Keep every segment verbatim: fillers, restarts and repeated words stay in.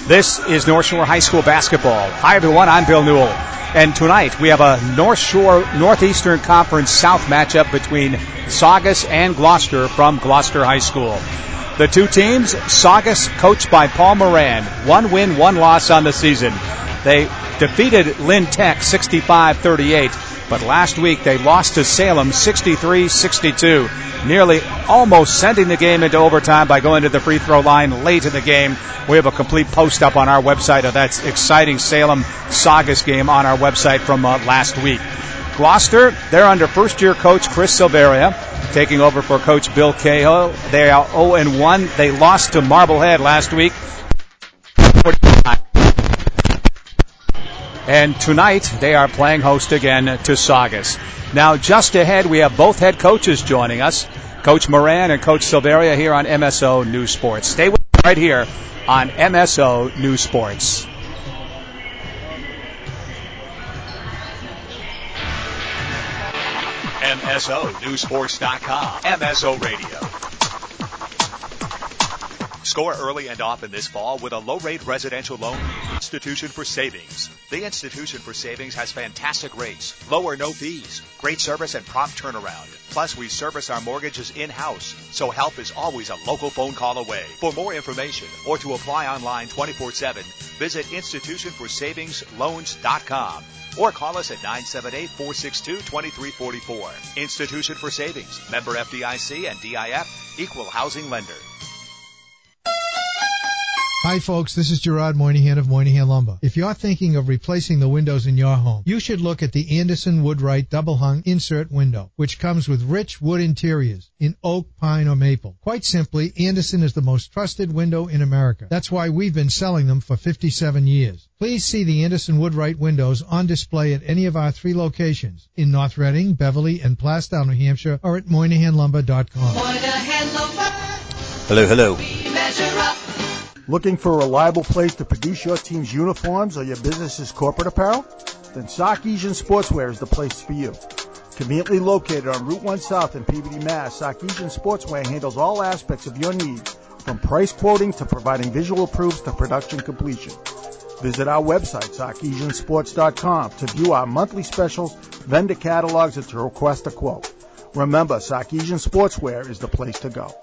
This is North Shore High School basketball. Hi, everyone. I'm Bill Newell. And tonight we have a North Shore Northeastern Conference South matchup between Saugus and Gloucester from Gloucester High School. The two teams, Saugus, coached by Paul Moran, one win, one loss on the season. They defeated Lynn Tech sixty-five thirty-eight, but last week they lost to Salem sixty-three sixty-two, nearly almost sending the game into overtime by going to the free throw line late in the game. We have a complete post up on our website of that exciting Salem-Saugus game on our website from uh, last week. Gloucester, they're under first-year coach Chris Silveria, taking over for Coach Bill Cahill. They are oh and one. They lost to Marblehead last week. And tonight, they are playing host again to Saugus. Now, just ahead, we have both head coaches joining us, Coach Moran and Coach Silveria here on M S O News Sports. Stay with us right here on M S O News Sports. M S O News Sports dot com, M S O Radio. Score early and often this fall with a low-rate residential loan. Institution for Savings. The Institution for Savings has fantastic rates, low or no fees, great service, and prompt turnaround. Plus, we service our mortgages in-house, so help is always a local phone call away. For more information or to apply online twenty-four seven, visit institution for savings loans dot com or call us at nine seven eight, four six two, two three four four. Institution for Savings, member F D I C and D I F, equal housing lender. Hi folks, this is Gerard Moynihan of Moynihan Lumber. If you're thinking of replacing the windows in your home, you should look at the Anderson Woodwright Double Hung Insert Window, which comes with rich wood interiors in oak, pine, or maple. Quite simply, Anderson is the most trusted window in America. That's why we've been selling them for fifty-seven years. Please see the Anderson Woodwright windows on display at any of our three locations in North Reading, Beverly, and Plastown, New Hampshire, or at Moynihan Lumber dot com. Moynihan Lumber. Hello, hello. We measure up. Looking for a reliable place to produce your team's uniforms or your business's corporate apparel? Then Sarkeesian Sportswear is the place for you. Conveniently located on Route one South in Peabody, Mass., Sarkeesian Sportswear handles all aspects of your needs, from price quoting to providing visual proofs to production completion. Visit our website, Sarkeesian Sports dot com, to view our monthly specials, vendor catalogs, and to request a quote. Remember, Sarkeesian Sportswear is the place to go.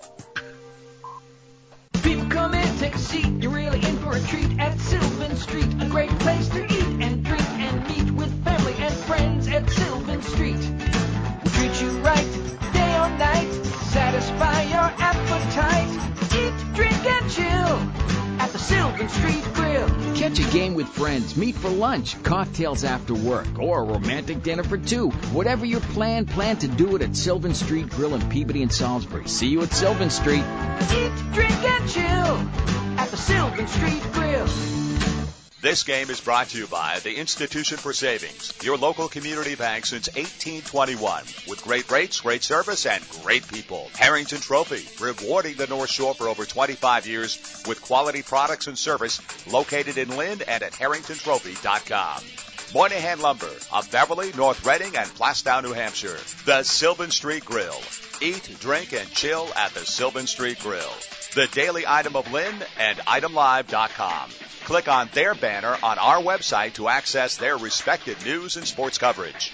People come in, take a seat, you're really in for a treat at Sylvan Street. A great place to eat and drink and meet with family and friends at Sylvan Street. We'll treat you right, day or night, satisfy your appetite. Eat, drink, and chill at the Sylvan Street Grill. Catch a game with friends, meet for lunch, cocktails after work, or a romantic dinner for two. Whatever your plan, plan to do it at Sylvan Street Grill in Peabody and Salisbury. See you at Sylvan Street. Eat, drink, and chill at the Sylvan Street Grill. This game is brought to you by the Institution for Savings, your local community bank since eighteen twenty-one, with great rates, great service, and great people. Harrington Trophy, rewarding the North Shore for over twenty-five years with quality products and service, located in Lynn and at harrington trophy dot com. Moynihan Lumber of Beverly, North Reading, and Plastown, New Hampshire. The Sylvan Street Grill. Eat, drink, and chill at the Sylvan Street Grill. The Daily Item of Lynn and item live dot com. Click on their banner on our website to access their respective news and sports coverage.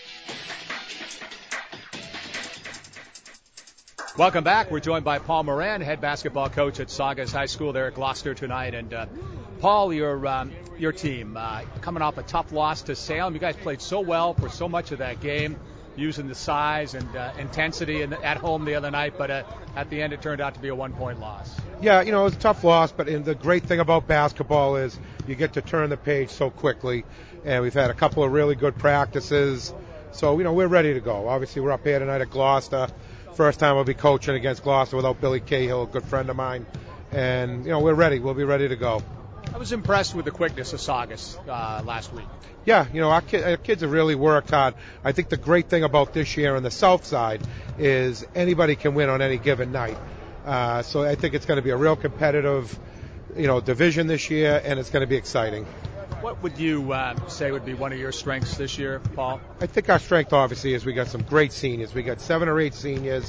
Welcome back. We're joined by Paul Moran, head basketball coach at Saugus High School there at Gloucester tonight. And uh, Paul, your um, your team uh, coming off a tough loss to Salem. You guys played so well for so much of that game, using the size and uh, intensity in the, at home the other night. But uh, at the end, it turned out to be a one-point loss. Yeah, you know, it was a tough loss, but and the great thing about basketball is you get to turn the page so quickly. And we've had a couple of really good practices. So, you know, we're ready to go. Obviously, we're up here tonight at Gloucester. First time I'll be coaching against Gloucester without Billy Cahill, a good friend of mine. And, you know, we're ready. We'll be ready to go. I was impressed with the quickness of Saugus uh, last week. Yeah, you know, our, kid, our kids have really worked hard. I think the great thing about this year on the south side is anybody can win on any given night. Uh, so I think it's going to be a real competitive, you know, division this year, and it's going to be exciting. What would you uh, say would be one of your strengths this year, Paul? I think our strength, obviously, is we got some great seniors. We got seven or eight seniors,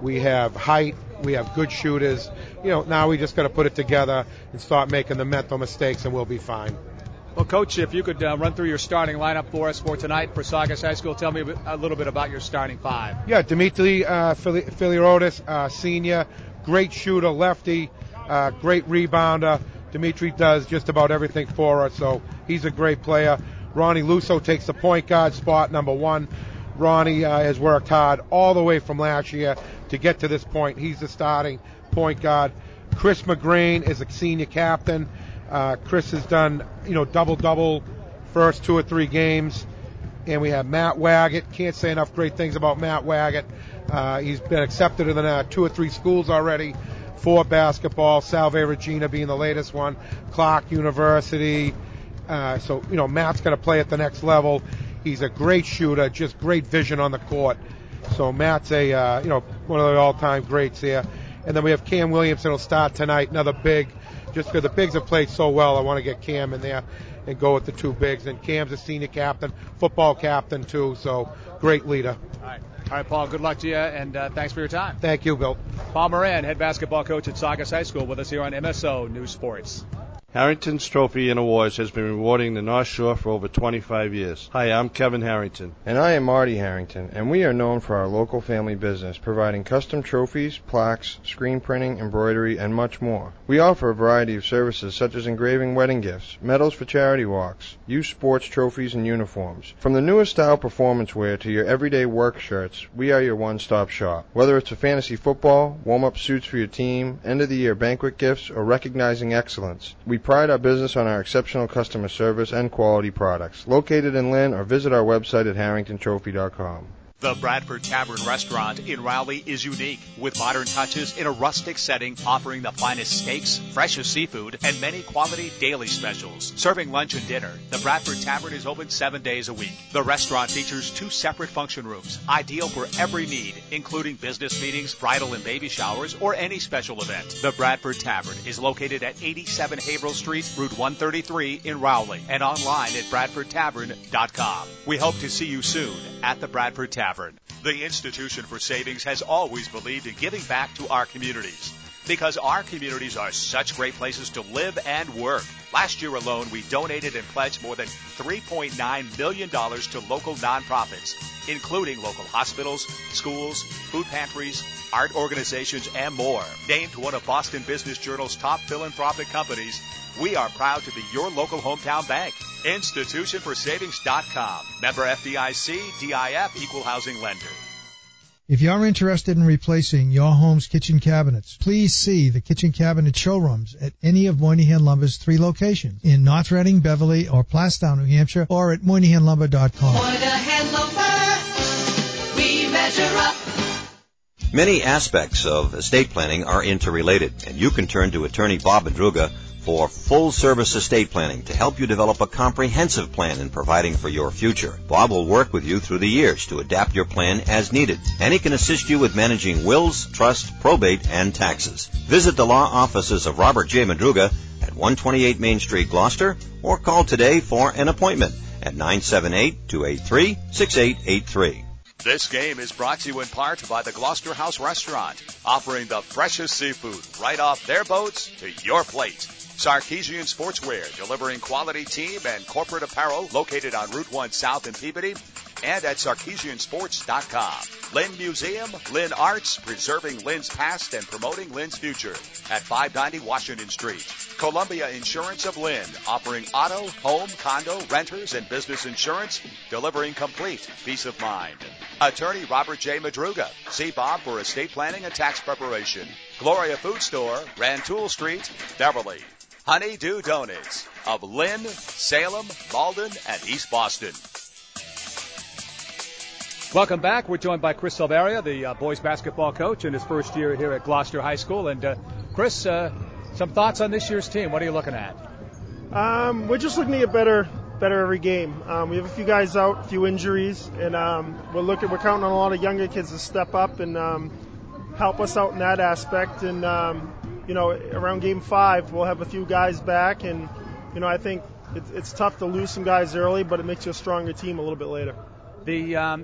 We have height. We have good shooters. You know, now we just got to put it together and start making the mental mistakes, and we'll be fine. Well, Coach, if you could uh, run through your starting lineup for us for tonight for Saugus High School, tell me a, bit, a little bit about your starting five. Yeah, Dimitri uh, Filiotis, uh, senior, great shooter, lefty, uh, great rebounder. Dimitri does just about everything for us, so he's a great player. Ronnie Lusso takes the point guard spot, number one. Ronnie uh, has worked hard all the way from last year to get to this point. He's the starting point guard. Chris McGrane is a senior captain. Uh, Chris has done, you know, double-double first two or three games. And we have Matt Waggett. Can't say enough great things about Matt Waggett. Uh, he's been accepted in uh, two or three schools already for basketball, Salve Regina being the latest one, Clark University. Uh, so, you know, Matt's going to play at the next level. He's a great shooter, just great vision on the court. So Matt's a, uh, you know, one of the all-time greats here. And then we have Cam Williamson will start tonight, another big. Just because the bigs have played so well, I want to get Cam in there and go with the two bigs. And Cam's a senior captain, football captain too, so great leader. All right, All right Paul, good luck to you, and uh, thanks for your time. Thank you, Bill. Paul Moran, head basketball coach at Saugus High School, with us here on M S O News Sports. Harrington's Trophy and Awards has been rewarding the North Shore for over twenty-five years. Hi, I'm Kevin Harrington. And I am Marty Harrington, and we are known for our local family business, providing custom trophies, plaques, screen printing, embroidery, and much more. We offer a variety of services such as engraving wedding gifts, medals for charity walks, youth sports trophies, and uniforms. From the newest style performance wear to your everyday work shirts, we are your one-stop shop. Whether it's for fantasy football, warm-up suits for your team, end-of-the-year banquet gifts, or recognizing excellence, we pride our business on our exceptional customer service and quality products. Located in Lynn, or visit our website at harrington trophy dot com. The Bradford Tavern Restaurant in Rowley is unique, with modern touches in a rustic setting, offering the finest steaks, freshest seafood, and many quality daily specials. Serving lunch and dinner, the Bradford Tavern is open seven days a week. The restaurant features two separate function rooms, ideal for every need, including business meetings, bridal and baby showers, or any special event. The Bradford Tavern is located at eighty-seven Haverhill Street, Route one thirty-three in Rowley, and online at bradford tavern dot com. We hope to see you soon at the Bradford Tavern. The Institution for Savings has always believed in giving back to our communities, because our communities are such great places to live and work. Last year alone, we donated and pledged more than three point nine million dollars to local nonprofits, including local hospitals, schools, food pantries, art organizations, and more. Named one of Boston Business Journal's top philanthropic companies, we are proud to be your local hometown bank. institution for savings dot com. Member F D I C, D I F, Equal Housing Lender. If you're interested in replacing your home's kitchen cabinets, please see the kitchen cabinet showrooms at any of Moynihan Lumber's three locations in North Reading, Beverly, or Plastown, New Hampshire, or at moynihan lumber dot com. Moynihan Lumber, we measure up. Many aspects of estate planning are interrelated, and you can turn to attorney Bob Madruga for full-service estate planning to help you develop a comprehensive plan in providing for your future. Bob will work with you through the years to adapt your plan as needed, and he can assist you with managing wills, trust, probate, and taxes. Visit the law offices of Robert J. Madruga at one twenty-eight Main Street, Gloucester, or call today for an appointment at nine seven eight, two eight three, six eight eight three. This game is brought to you in part by the Gloucester House Restaurant, offering the freshest seafood right off their boats to your plate. Sarkeesian Sportswear, delivering quality team and corporate apparel, located on Route one South in Peabody and at sarkeesian sports dot com. Lynn Museum, Lynn Arts, preserving Lynn's past and promoting Lynn's future at five ninety Washington Street. Columbia Insurance of Lynn, offering auto, home, condo, renters, and business insurance, delivering complete peace of mind. Attorney Robert J. Madruga. See Bob for estate planning and tax preparation. Gloria Food Store, Rantoul Street, Beverly. Honeydew Donuts of Lynn, Salem, Malden, and East Boston. Welcome back. We're joined by Chris Silveria, the uh, boys basketball coach in his first year here at Gloucester High School. And uh, Chris, uh, some thoughts on this year's team. What are you looking at? Um, we're just looking to get better, better every game. Um, we have a few guys out, a few injuries, and um, we're looking. We're counting on a lot of younger kids to step up and um, help us out in that aspect. And um, you know, around game five, we'll have a few guys back, and you know, I think it's, it's tough to lose some guys early, but it makes you a stronger team a little bit later. The um,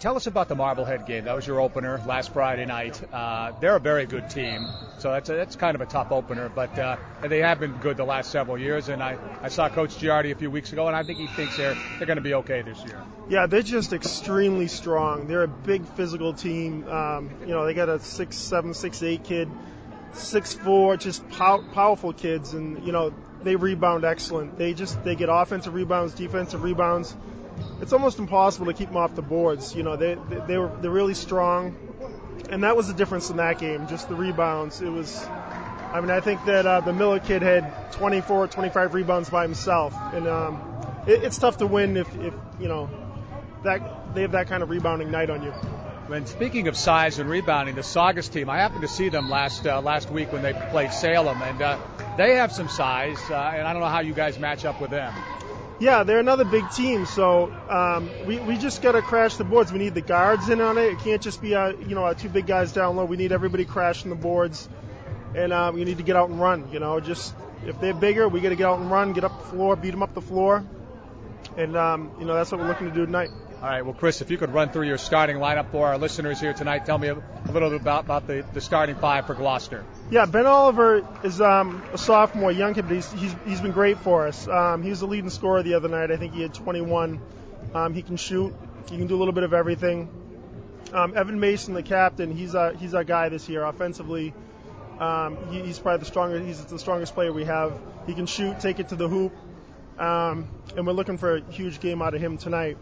tell us about the Marblehead game. That was your opener last Friday night. Uh, they're a very good team, so that's a, that's kind of a tough opener, but uh, they have been good the last several years, and I, I saw Coach Giardi a few weeks ago, and I think he thinks they're, they're going to be okay this year. Yeah, they're just extremely strong. They're a big physical team. Um, you know, they got a six seven, six eight kid, six four, just pow- powerful kids, and, you know, they rebound excellent. They just they get offensive rebounds, defensive rebounds. It's almost impossible to keep them off the boards. You know, they they, they were they're really strong, and that was the difference in that game. Just the rebounds. It was, I mean, I think that uh, the Miller kid had twenty-four, twenty-five rebounds by himself, and um, it, it's tough to win if, if you know that they have that kind of rebounding night on you. When speaking of size and rebounding, the Saugus team, I happened to see them last uh, last week when they played Salem, and uh, they have some size, uh, and I don't know how you guys match up with them. Yeah, they're another big team, so um, we we just got to crash the boards. We need the guards in on it. It can't just be uh, you know our two big guys down low. We need everybody crashing the boards, and uh, we need to get out and run. You know, just if they're bigger, we got to get out and run, get up the floor, beat them up the floor, and um, you know that's what we're looking to do tonight. All right, well, Chris, if you could run through your starting lineup for our listeners here tonight, tell me a, a little bit about, about the, the starting five for Gloucester. Yeah, Ben Oliver is um, a sophomore, young kid, but he's, he's, he's been great for us. Um, he was the leading scorer the other night. I think he had twenty-one. Um, he can shoot. He can do a little bit of everything. Um, Evan Mason, the captain, he's our, he's our guy this year. Offensively, um, he, he's probably the strongest. He's the strongest player we have. He can shoot, take it to the hoop, um, and we're looking for a huge game out of him tonight.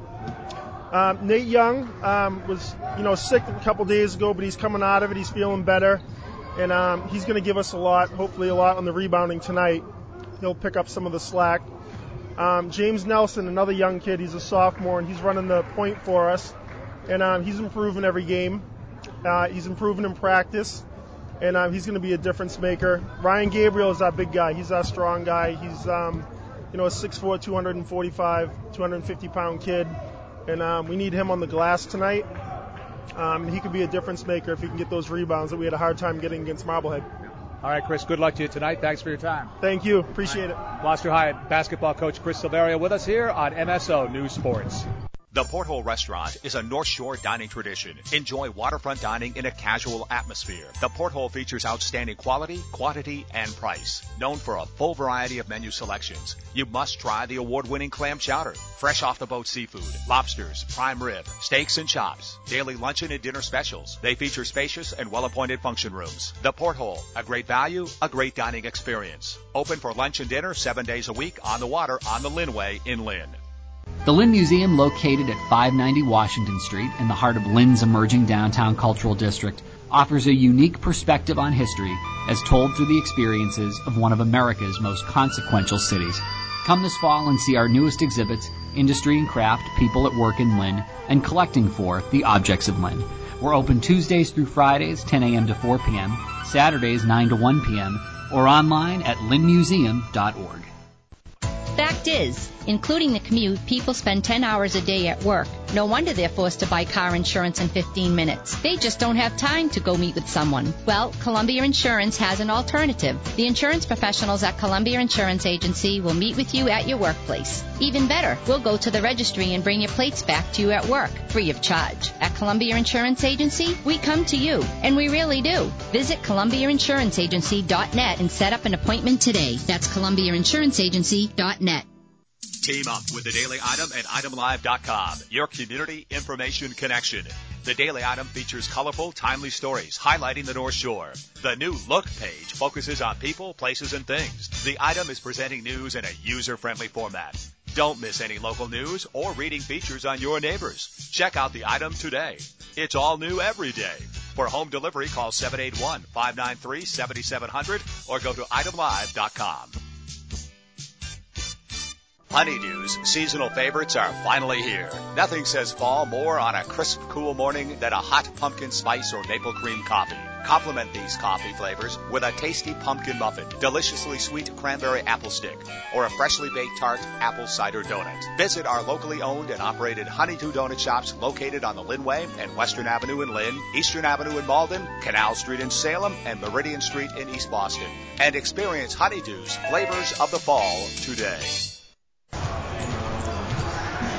Um, Nate Young um, was, you know, sick a couple days ago, but he's coming out of it. He's feeling better, and um, he's going to give us a lot, hopefully a lot on the rebounding tonight. He'll pick up some of the slack. Um, James Nelson, another young kid, he's a sophomore, and he's running the point for us, and um, he's improving every game. Uh, he's improving in practice, and uh, he's going to be a difference maker. Ryan Gabriel is our big guy. He's our strong guy. He's, um, you know, a six four, two forty-five, two fifty pound kid. And um, we need him on the glass tonight. Um, and he could be a difference maker if he can get those rebounds that we had a hard time getting against Marblehead. All right, Chris, good luck to you tonight. Thanks for your time. Thank you. Appreciate right. it. Gloucester High basketball coach Chris Silverio with us here on M S O News Sports. The Porthole Restaurant is a North Shore dining tradition. Enjoy waterfront dining in a casual atmosphere. The Porthole features outstanding quality, quantity, and price. Known for a full variety of menu selections, you must try the award-winning clam chowder, fresh off-the-boat seafood, lobsters, prime rib, steaks and chops, daily luncheon and dinner specials. They feature spacious and well-appointed function rooms. The Porthole, a great value, a great dining experience. Open for lunch and dinner seven days a week on the water on the Lynnway in Lynn. The Lynn Museum, located at five ninety Washington Street in the heart of Lynn's emerging downtown cultural district, offers a unique perspective on history as told through the experiences of one of America's most consequential cities. Come this fall and see our newest exhibits, Industry and Craft, People at Work in Lynn, and Collecting for the Objects of Lynn. We're open Tuesdays through Fridays, ten a.m. to four p.m., Saturdays, nine to one p.m., or online at lynn museum dot org. Fact is, including the commute, people spend ten hours a day at work. No wonder they're forced to buy car insurance in fifteen minutes. They just don't have time to go meet with someone. Well, Columbia Insurance has an alternative. The insurance professionals at Columbia Insurance Agency will meet with you at your workplace. Even better, we'll go to the registry and bring your plates back to you at work, free of charge. At Columbia Insurance Agency, we come to you, and we really do. Visit columbia insurance agency dot net and set up an appointment today. That's columbia insurance agency dot net. Team up with the Daily Item at item live dot com, your community information connection. The Daily Item features colorful, timely stories highlighting the North Shore. The new Look page focuses on people, places, and things. The Item is presenting news in a user-friendly format. Don't miss any local news or reading features on your neighbors. Check out the Item today. It's all new every day. For home delivery, call seven eight one, five nine three, seven seven zero zero or go to item live dot com. Honeydew's seasonal favorites are finally here. Nothing says fall more on a crisp, cool morning than a hot pumpkin spice or maple cream coffee. Complement these coffee flavors with a tasty pumpkin muffin, deliciously sweet cranberry apple stick, or a freshly baked tart apple cider donut. Visit our locally owned and operated Honeydew Donut Shops located on the Lynnway and Western Avenue in Lynn, Eastern Avenue in Malden, Canal Street in Salem, and Meridian Street in East Boston. And experience Honeydew's flavors of the fall today.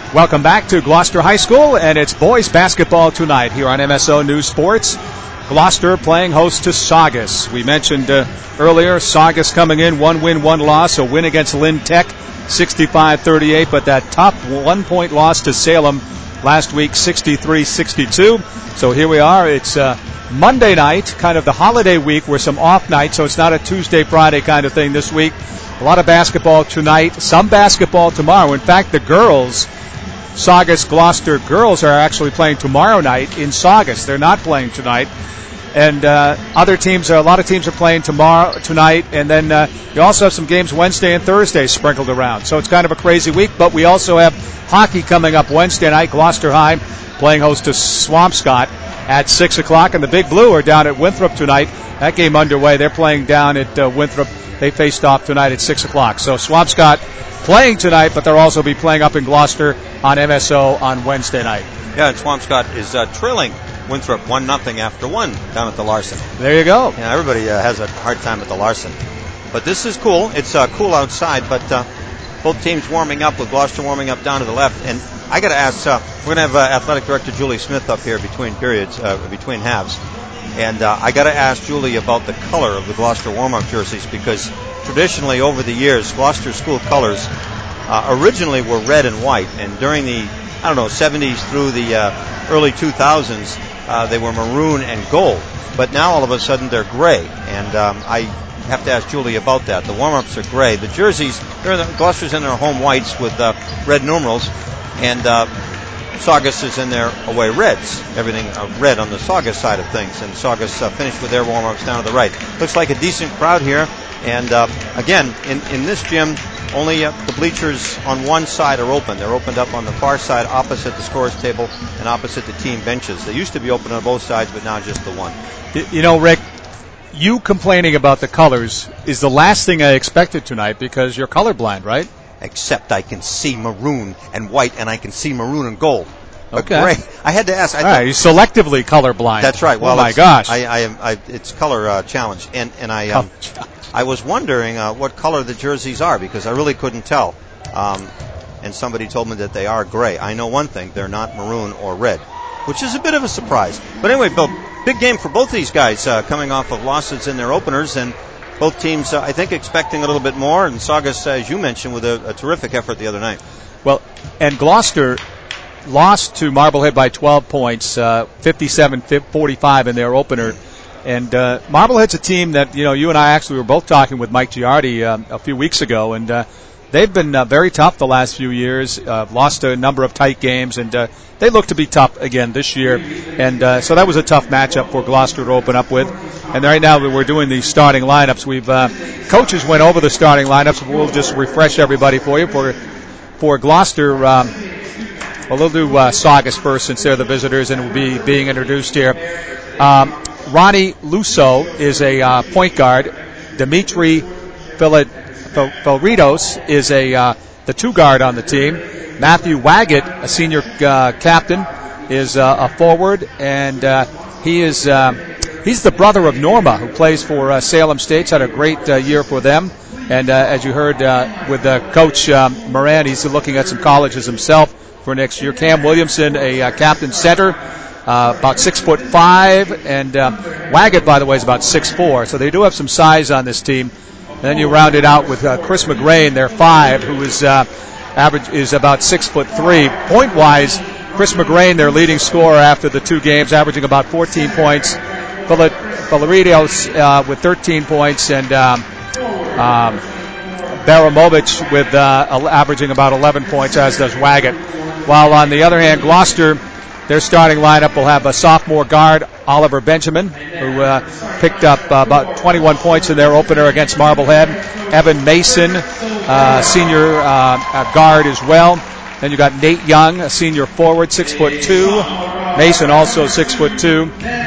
Welcome back to Gloucester High School, and it's boys basketball tonight here on M S O News Sports. Gloucester playing host to Saugus. We mentioned uh, earlier, Saugus coming in, one win, one loss, a win against Lynn Tech, sixty-five thirty-eight, but that top one-point loss to Salem last week, sixty-three sixty-two. So here we are. It's uh, Monday night, kind of the holiday week with some off nights, so it's not a Tuesday, Friday kind of thing this week. A lot of basketball tonight, some basketball tomorrow. In fact, the girls, Saugus Gloucester girls, are actually playing tomorrow night in Saugus. They're not playing tonight. And uh, other teams, are, a lot of teams are playing tomorrow, tonight, and then uh, you also have some games Wednesday and Thursday sprinkled around. So it's kind of a crazy week, but we also have hockey coming up Wednesday night. Gloucester High playing host to Swampscott at six o'clock, and the Big Blue are down at Winthrop tonight. That game underway. They're playing down at uh, Winthrop. They faced off tonight at six o'clock. So Swampscott playing tonight, but they'll also be playing up in Gloucester on M S O on Wednesday night. Yeah, and Swampscott is uh, trailing Winthrop one nothing after one down at the Larson. There you go. Yeah, everybody uh, has a hard time at the Larson. But this is cool. It's uh, cool outside, but uh, both teams warming up, with Gloucester warming up down to the left. And I got to ask, uh, we're going to have uh, Athletic Director Julie Smith up here between periods, uh, between halves. And uh, I got to ask Julie about the color of the Gloucester warm-up jerseys, because traditionally over the years, Gloucester school colors uh, originally were red and white, and during the, I don't know, seventies through the uh, early two thousands, uh, they were maroon and gold. But now all of a sudden they're gray, and um, I have to ask Julie about that. The warm-ups are gray. The jerseys, they're in the, Gloucester's in their home whites with uh, red numerals, and uh, Saugus is in their away reds. Everything uh, red on the Saugus side of things. And Saugus uh, finished with their warm-ups down to the right. Looks like a decent crowd here. And uh, again, in, in this gym, only uh, the bleachers on one side are open. They're opened up on the far side opposite the scorers table and opposite the team benches. They used to be open on both sides, but now just the one. You know, Rick, you complaining about the colors is the last thing I expected tonight, because you're colorblind, right? Except I can see maroon and white, and I can see maroon and gold. But Okay. gray, I had to ask. I All right, you're selectively colorblind. That's right. Well, oh, my it's- gosh. I, I am. I, it's color uh, challenge, and and I um, I was wondering uh, what color the jerseys are, because I really couldn't tell. Um, and somebody told me that they are gray. I know one thing: they're not maroon or red, which is a bit of a surprise. But anyway, Bill, big game for both these guys, uh, coming off of losses in their openers, and both teams, uh, I think, expecting a little bit more. And Saugus, as you mentioned, with a, a terrific effort the other night. Well, and Gloucester lost to Marblehead by twelve points, uh, fifty-seven forty-five in their opener. And uh, Marblehead's a team that, you know, you and I actually were both talking with Mike Giardi um, a few weeks ago, and uh, they've been uh, very tough the last few years, uh, lost a number of tight games, and uh, they look to be tough again this year. And uh, so that was a tough matchup for Gloucester to open up with. And right now we're doing the starting lineups. We've uh, coaches went over the starting lineups. We'll just refresh everybody for you. For for Gloucester, um, well, they'll do uh, Saugus first, since they're the visitors and will be being introduced here. Um, Ronnie Lusso is a uh, point guard. Dimitri Felritos is a uh, the two guard on the team. Matthew Waggett, a senior uh, captain, is uh, a forward, and uh, he is uh, he's the brother of Norma, who plays for uh, Salem State. Had a great uh, year for them, and uh, as you heard uh, with uh, Coach um, Moran, he's looking at some colleges himself for next year. Cam Williamson, a uh, captain center. Uh, about six foot five, and um, Waggett, by the way, is about six four. So they do have some size on this team. And then you round it out with uh, Chris McGrain, their five, who is uh, average is about six foot three. Point wise, Chris McGrain, their leading scorer after the two games, averaging about fourteen points. Valeritos uh, with thirteen points, and um, um, Baramovich with uh, averaging about eleven points, as does Waggett. While on the other hand, Gloucester, their starting lineup will have a sophomore guard, Oliver Benjamin, who uh, picked up uh, about twenty-one points in their opener against Marblehead. Evan Mason, uh, senior uh, guard as well. Then you got Nate Young, a senior forward, six foot two. Mason also six foot two.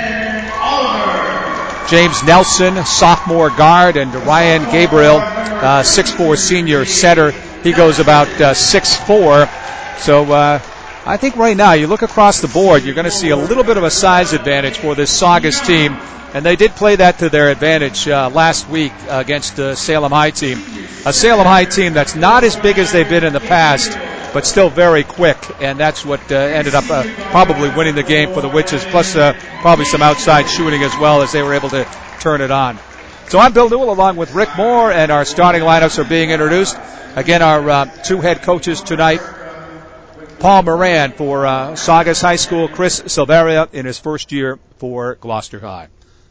James Nelson, sophomore guard, and Ryan Gabriel, uh, six four senior center. He goes about uh, six four. So. Uh, I think right now, you look across the board, you're going to see a little bit of a size advantage for this Saugus team, and they did play that to their advantage uh, last week against the Salem High team. A Salem High team that's not as big as they've been in the past, but still very quick, and that's what uh, ended up uh, probably winning the game for the Witches, plus uh, probably some outside shooting as well as they were able to turn it on. So I'm Bill Newell along with Rick Moore, and our starting lineups are being introduced. Again, our uh, two head coaches tonight, Paul Moran for uh, Saugus High School, Chris Silveria in his first year for Gloucester High.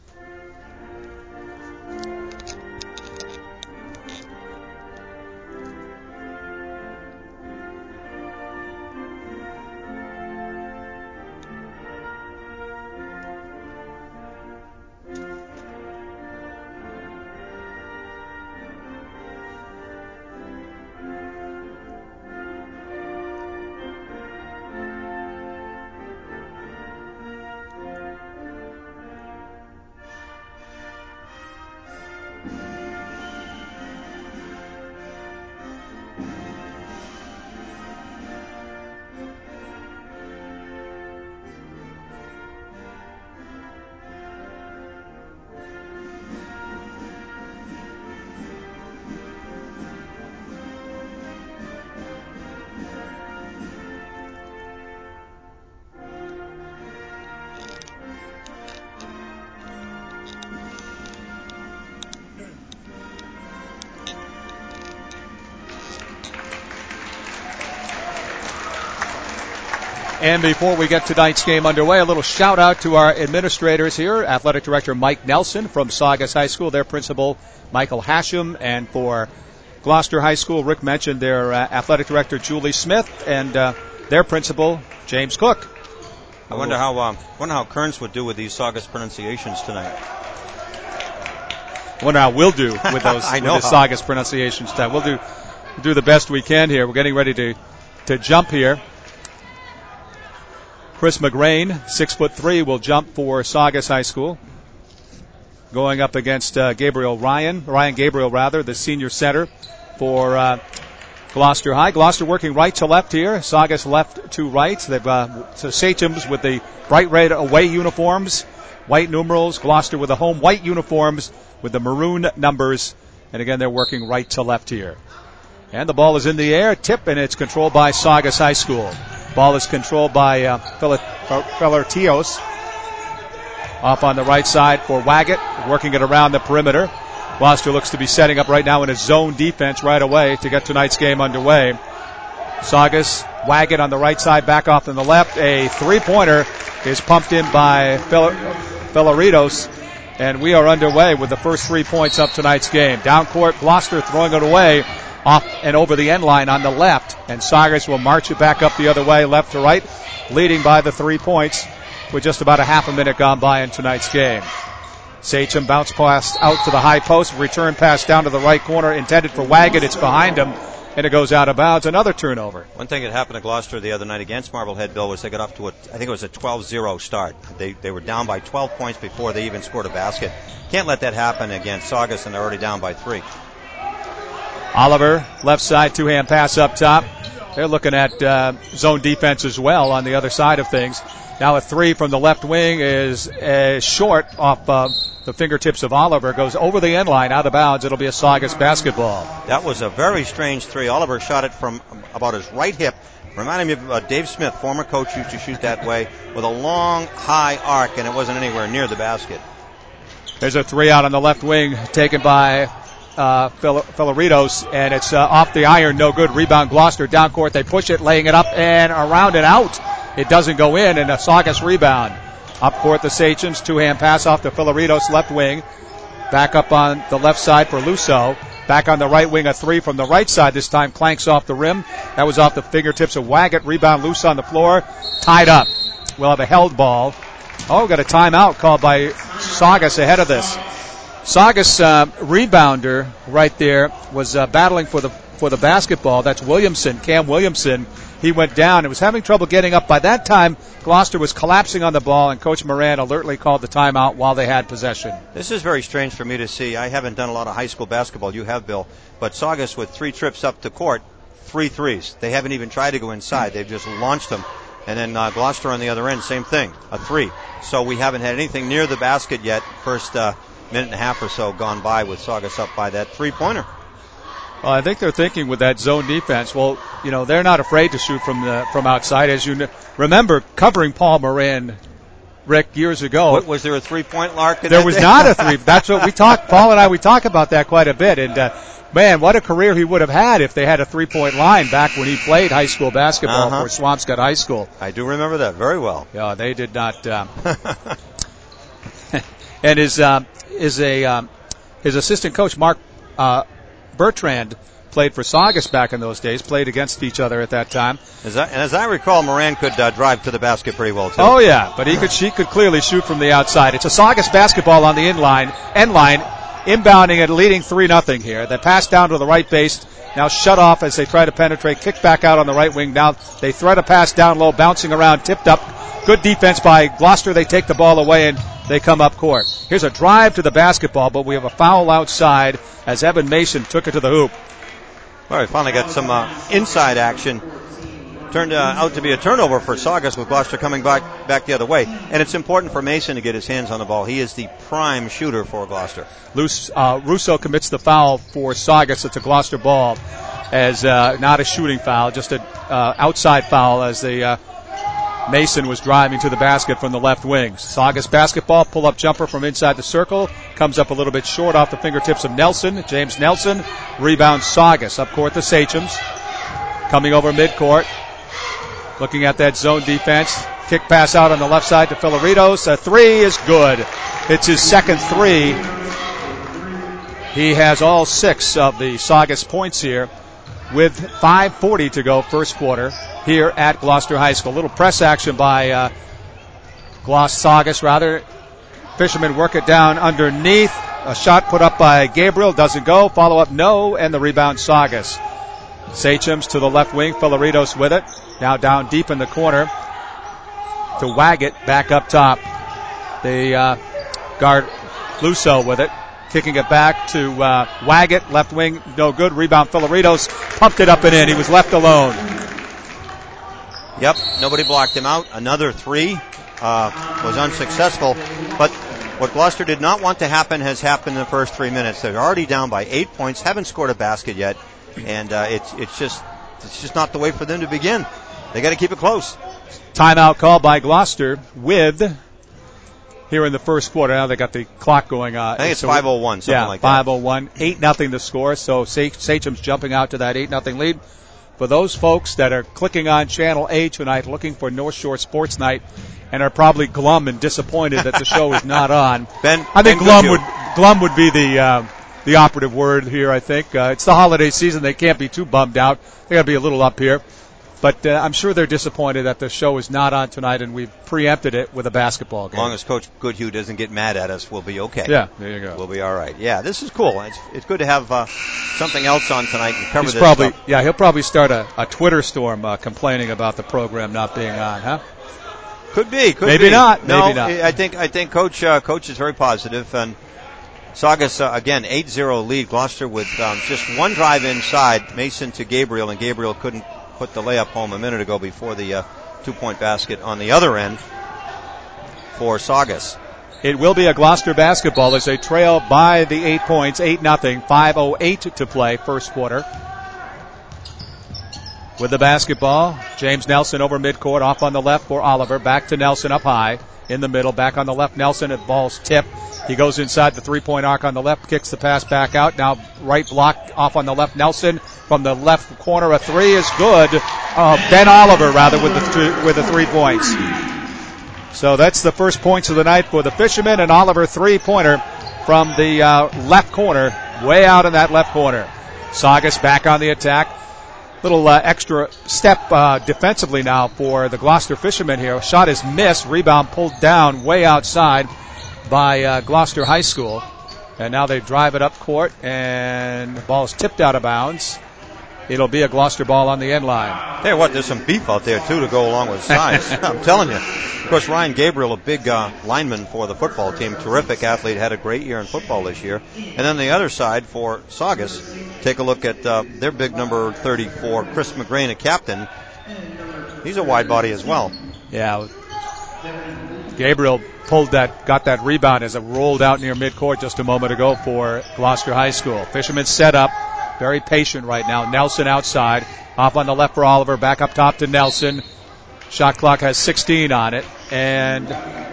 And before we get tonight's game underway, a little shout out to our administrators here. Athletic Director Mike Nelson from Saugus High School, their principal Michael Hashem, and for Gloucester High School, Rick mentioned their uh, Athletic Director Julie Smith, and uh, their principal James Cook. I wonder how um, wonder how Kearns would do with these Saugus pronunciations tonight. I wonder how we'll do with those I with know the Saugus pronunciations tonight. We'll do we'll do the best we can here. We're getting ready to to jump here. Chris McGrain, six foot three, will jump for Saugus High School. Going up against uh, Gabriel Ryan, Ryan Gabriel rather, the senior center for uh, Gloucester High. Gloucester working right to left here. Saugus left to right. They've uh, so Sachems with the bright red away uniforms, white numerals. Gloucester with the home white uniforms with the maroon numbers. And again, they're working right to left here. And the ball is in the air, tip, and it's controlled by Saugus High School. Ball is controlled by uh, Felertios. Off on the right side for Waggett, working it around the perimeter. Gloucester looks to be setting up right now in a zone defense right away to get tonight's game underway. Saugus, Waggett on the right side, back off on the left. A three-pointer is pumped in by Feleritos, and we are underway with the first three points of tonight's game. Down court, Gloucester throwing it away off and over the end line on the left, and Saugus will march it back up the other way, left to right, leading by the three points with just about a half a minute gone by in tonight's game. Sachem bounce pass out to the high post, return pass down to the right corner, intended for Waggett. It's behind him, and it goes out of bounds. Another turnover. One thing that happened to Gloucester the other night against Marblehead, Bill, was they got up to a, I think it was a twelve zero start. They they were down by twelve points before they even scored a basket. Can't let that happen against Saugus, and they're already down by three. Oliver, left side, two-hand pass up top. They're looking at uh, zone defense as well on the other side of things. Now a three from the left wing is uh, short off uh, the fingertips of Oliver. Goes over the end line, out of bounds. It'll be a Saugus basketball. That was a very strange three. Oliver shot it from about his right hip. Reminding me of uh, Dave Smith, former coach, used to shoot that way with a long, high arc, and it wasn't anywhere near the basket. There's a three out on the left wing taken by Uh, Feleritos, and it's uh, off the iron, no good. Rebound Gloucester, down court, they push it, laying it up and around and out. It doesn't go in, and a Saugus rebound. Up court, the Sachems, two-hand pass off to Feleritos, left wing. Back up on the left side for Lusso. Back on the right wing, a three from the right side, this time clanks off the rim. That was off the fingertips of Waggett. Rebound Lusso on the floor, tied up. We'll have a held ball. Oh, got a timeout called by Saugus ahead of this. Saugus uh, rebounder right there was uh, battling for the for the basketball. That's Williamson, Cam Williamson. He went down and was having trouble getting up. By that time, Gloucester was collapsing on the ball, and Coach Moran alertly called the timeout while they had possession. This is very strange for me to see. I haven't done a lot of high school basketball. You have, Bill. But Saugus with three trips up to court, three threes. They haven't even tried to go inside. They've just launched them. And then uh, Gloucester on the other end, same thing, a three. So we haven't had anything near the basket yet. First uh, minute and a half or so gone by with Saugus up by that three-pointer. Well, I think they're thinking with that zone defense, well, you know, they're not afraid to shoot from the from outside. As you kn- remember, covering Paul Moran, Rick, years ago. What, was there a three-point lark in There that was day? not a three. That's what we talk. Paul and I, we talk about that quite a bit. And, uh, man, what a career he would have had if they had a three-point line back when he played high school basketball Uh-huh. for Swampscott High School. I do remember that very well. Yeah, they did not. Um, and his um, is a um, his assistant coach Mark uh, Bertrand played for Saugus back in those days. Played against each other at that time. As I, and as I recall, Moran could uh, drive to the basket pretty well too. Oh yeah, but he could she could clearly shoot from the outside. It's a Saugus basketball on the end line, end line, inbounding and leading three nothing here. They pass down to the right base. Now shut off as they try to penetrate. Kick back out on the right wing. Now they thread a pass down low, bouncing around, tipped up. Good defense by Gloucester. They take the ball away and they come up court. Here's a drive to the basketball, but we have a foul outside as Evan Mason took it to the hoop. All right, finally got some uh, inside action. Turned uh, out to be a turnover for Saugus with Gloucester coming back back the other way. And it's important for Mason to get his hands on the ball. He is the prime shooter for Gloucester. Luce, uh, Russo commits the foul for Saugus. It's a Gloucester ball, as uh, not a shooting foul, just an uh, outside foul as the uh, Mason was driving to the basket from the left wing. Saugus basketball, pull-up jumper from inside the circle, comes up a little bit short off the fingertips of Nelson. James Nelson rebounds Saugus. Up court to Sachem's, coming over midcourt. Looking at that zone defense. Kick pass out on the left side to Filaritos. A three is good. It's his second three. He has all six of the Saugus points here with five forty to go first quarter here at Gloucester High School. A little press action by uh, Gloucester Saugus, rather. Fishermen work it down underneath. A shot put up by Gabriel. Doesn't go. Follow up, no. And the rebound, Saugus. Sachem's to the left wing. Filaritos with it. Now down deep in the corner to Waggett back up top. The uh, guard Lusso with it. Kicking it back to uh, Waggett. Left wing, no good. Rebound, Filaritos. Pumped it up and in. He was left alone. Yep, nobody blocked him out. Another three uh, was unsuccessful. But what Gloucester did not want to happen has happened in the first three minutes. They're already down by eight points, haven't scored a basket yet, and uh, it's it's just it's just not the way for them to begin. They got to keep it close. Timeout called by Gloucester with here in the first quarter. Now they got the clock going. Uh, I think it's so five oh one, something yeah, like that. five oh one, eight nothing the score. So Sachem's jumping out to that eight nothing lead. For those folks that are clicking on Channel A tonight looking for North Shore Sports Night and are probably glum and disappointed that the show is not on, Ben, I think Ben glum Goodhue. would glum would be the uh, the operative word here. I think uh, it's the holiday season; they can't be too bummed out. They got to be a little up here. But uh, I'm sure they're disappointed that the show is not on tonight, and we've preempted it with a basketball game. As long as Coach Goodhue doesn't get mad at us, we'll be okay. Yeah, there you go. We'll be all right. Yeah, this is cool. It's it's good to have uh, something else on tonight and cover He's this probably stuff. yeah he'll probably start a, a Twitter storm uh, complaining about the program not being on, huh? Could be, could maybe be. not. No, maybe not. I think I think Coach uh, Coach is very positive, and Saugus uh, again eight zero lead. Gloucester with um, just one drive inside, Mason to Gabriel, and Gabriel couldn't put the layup home a minute ago before the uh, two-point basket on the other end for Saugus. It will be a Gloucester basketball as they trail by the eight points, eight nothing, five oh eight to play first quarter. With the basketball, James Nelson over midcourt, off on the left for Oliver, back to Nelson up high, in the middle, back on the left, Nelson, at ball's tip. He goes inside the three-point arc on the left, kicks the pass back out, now right block off on the left, Nelson, from the left corner, a three is good. Uh, Ben Oliver, rather, with the, th- with the three points. So that's the first points of the night for the Fishermen, and Oliver three-pointer from the uh, left corner, way out in that left corner. Saugus back on the attack. Little uh, extra step uh, defensively now for the Gloucester Fishermen here. Shot is missed. Rebound pulled down way outside by uh, Gloucester High School. And now they drive it up court, and the ball is tipped out of bounds. It'll be a Gloucester ball on the end line. Tell you what, there's some beef out there, too, to go along with size. I'm telling you. Of course, Ryan Gabriel, a big uh, lineman for the football team, terrific athlete, had a great year in football this year. And then the other side for Saugus, take a look at uh, their big number thirty-four, Chris McGrain, a captain. He's a wide body as well. Yeah. Gabriel pulled that, got that rebound as it rolled out near midcourt just a moment ago for Gloucester High School. Fishermen set up. very patient right now. Nelson outside. Off on the left for Oliver. Back up top to Nelson. Shot clock has sixteen on it. And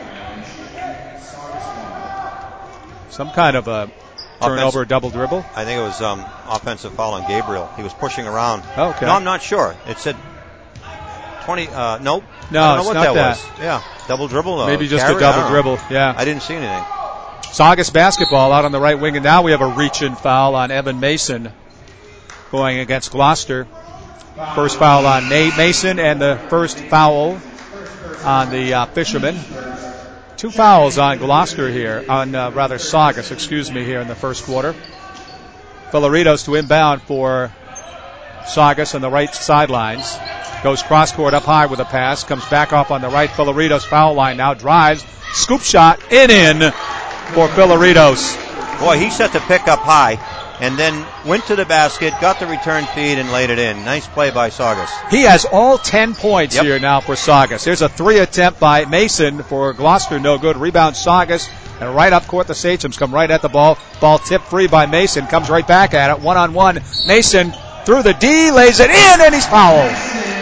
some kind of a turnover, double dribble. I think it was um, offensive foul on Gabriel. He was pushing around. Okay. No, I'm not sure. It said twenty. Uh, nope. No, I don't know it's what not that, that was. Yeah, double dribble. Uh, Maybe just carry? a double I don't dribble. know. Yeah. I didn't see anything. Saugus basketball out on the right wing, and now we have a reach-in foul on Evan Mason going against Gloucester. First foul on Nate Mason, and the first foul on the uh, Fisherman. Two fouls on Gloucester here, on uh, rather Saugus, excuse me, here in the first quarter. Filaritos to inbound for Saugus on the right sidelines. Goes cross-court up high with a pass. Comes back off on the right. Filaritos foul line now. Drives. Scoop shot. In, in for Filaritos. Boy, he set the pick up high and then went to the basket, got the return feed, and laid it in. Nice play by Saugus. He has all ten points Yep. here now for Saugus. Here's a three attempt by Mason for Gloucester. No good. Rebound Saugus. And right up court, the Sachems come right at the ball. Ball tipped free by Mason. Comes right back at it. One-on-one. Mason through the D. Lays it in, and he's fouled.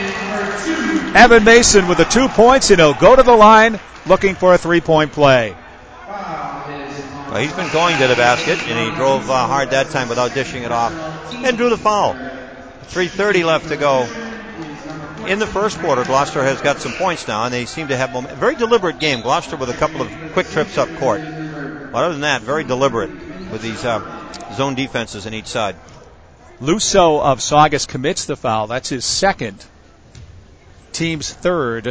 Evan Mason with the two points, and he'll go to the line looking for a three-point play. Well, he's been going to the basket, and he drove uh, hard that time without dishing it off and drew the foul. three thirty left to go. In the first quarter, Gloucester has got some points now, and they seem to have a very deliberate game. Gloucester with a couple of quick trips up court. But other than that, very deliberate with these uh, zone defenses on each side. Lusso of Saugus commits the foul. That's his second. Team's third.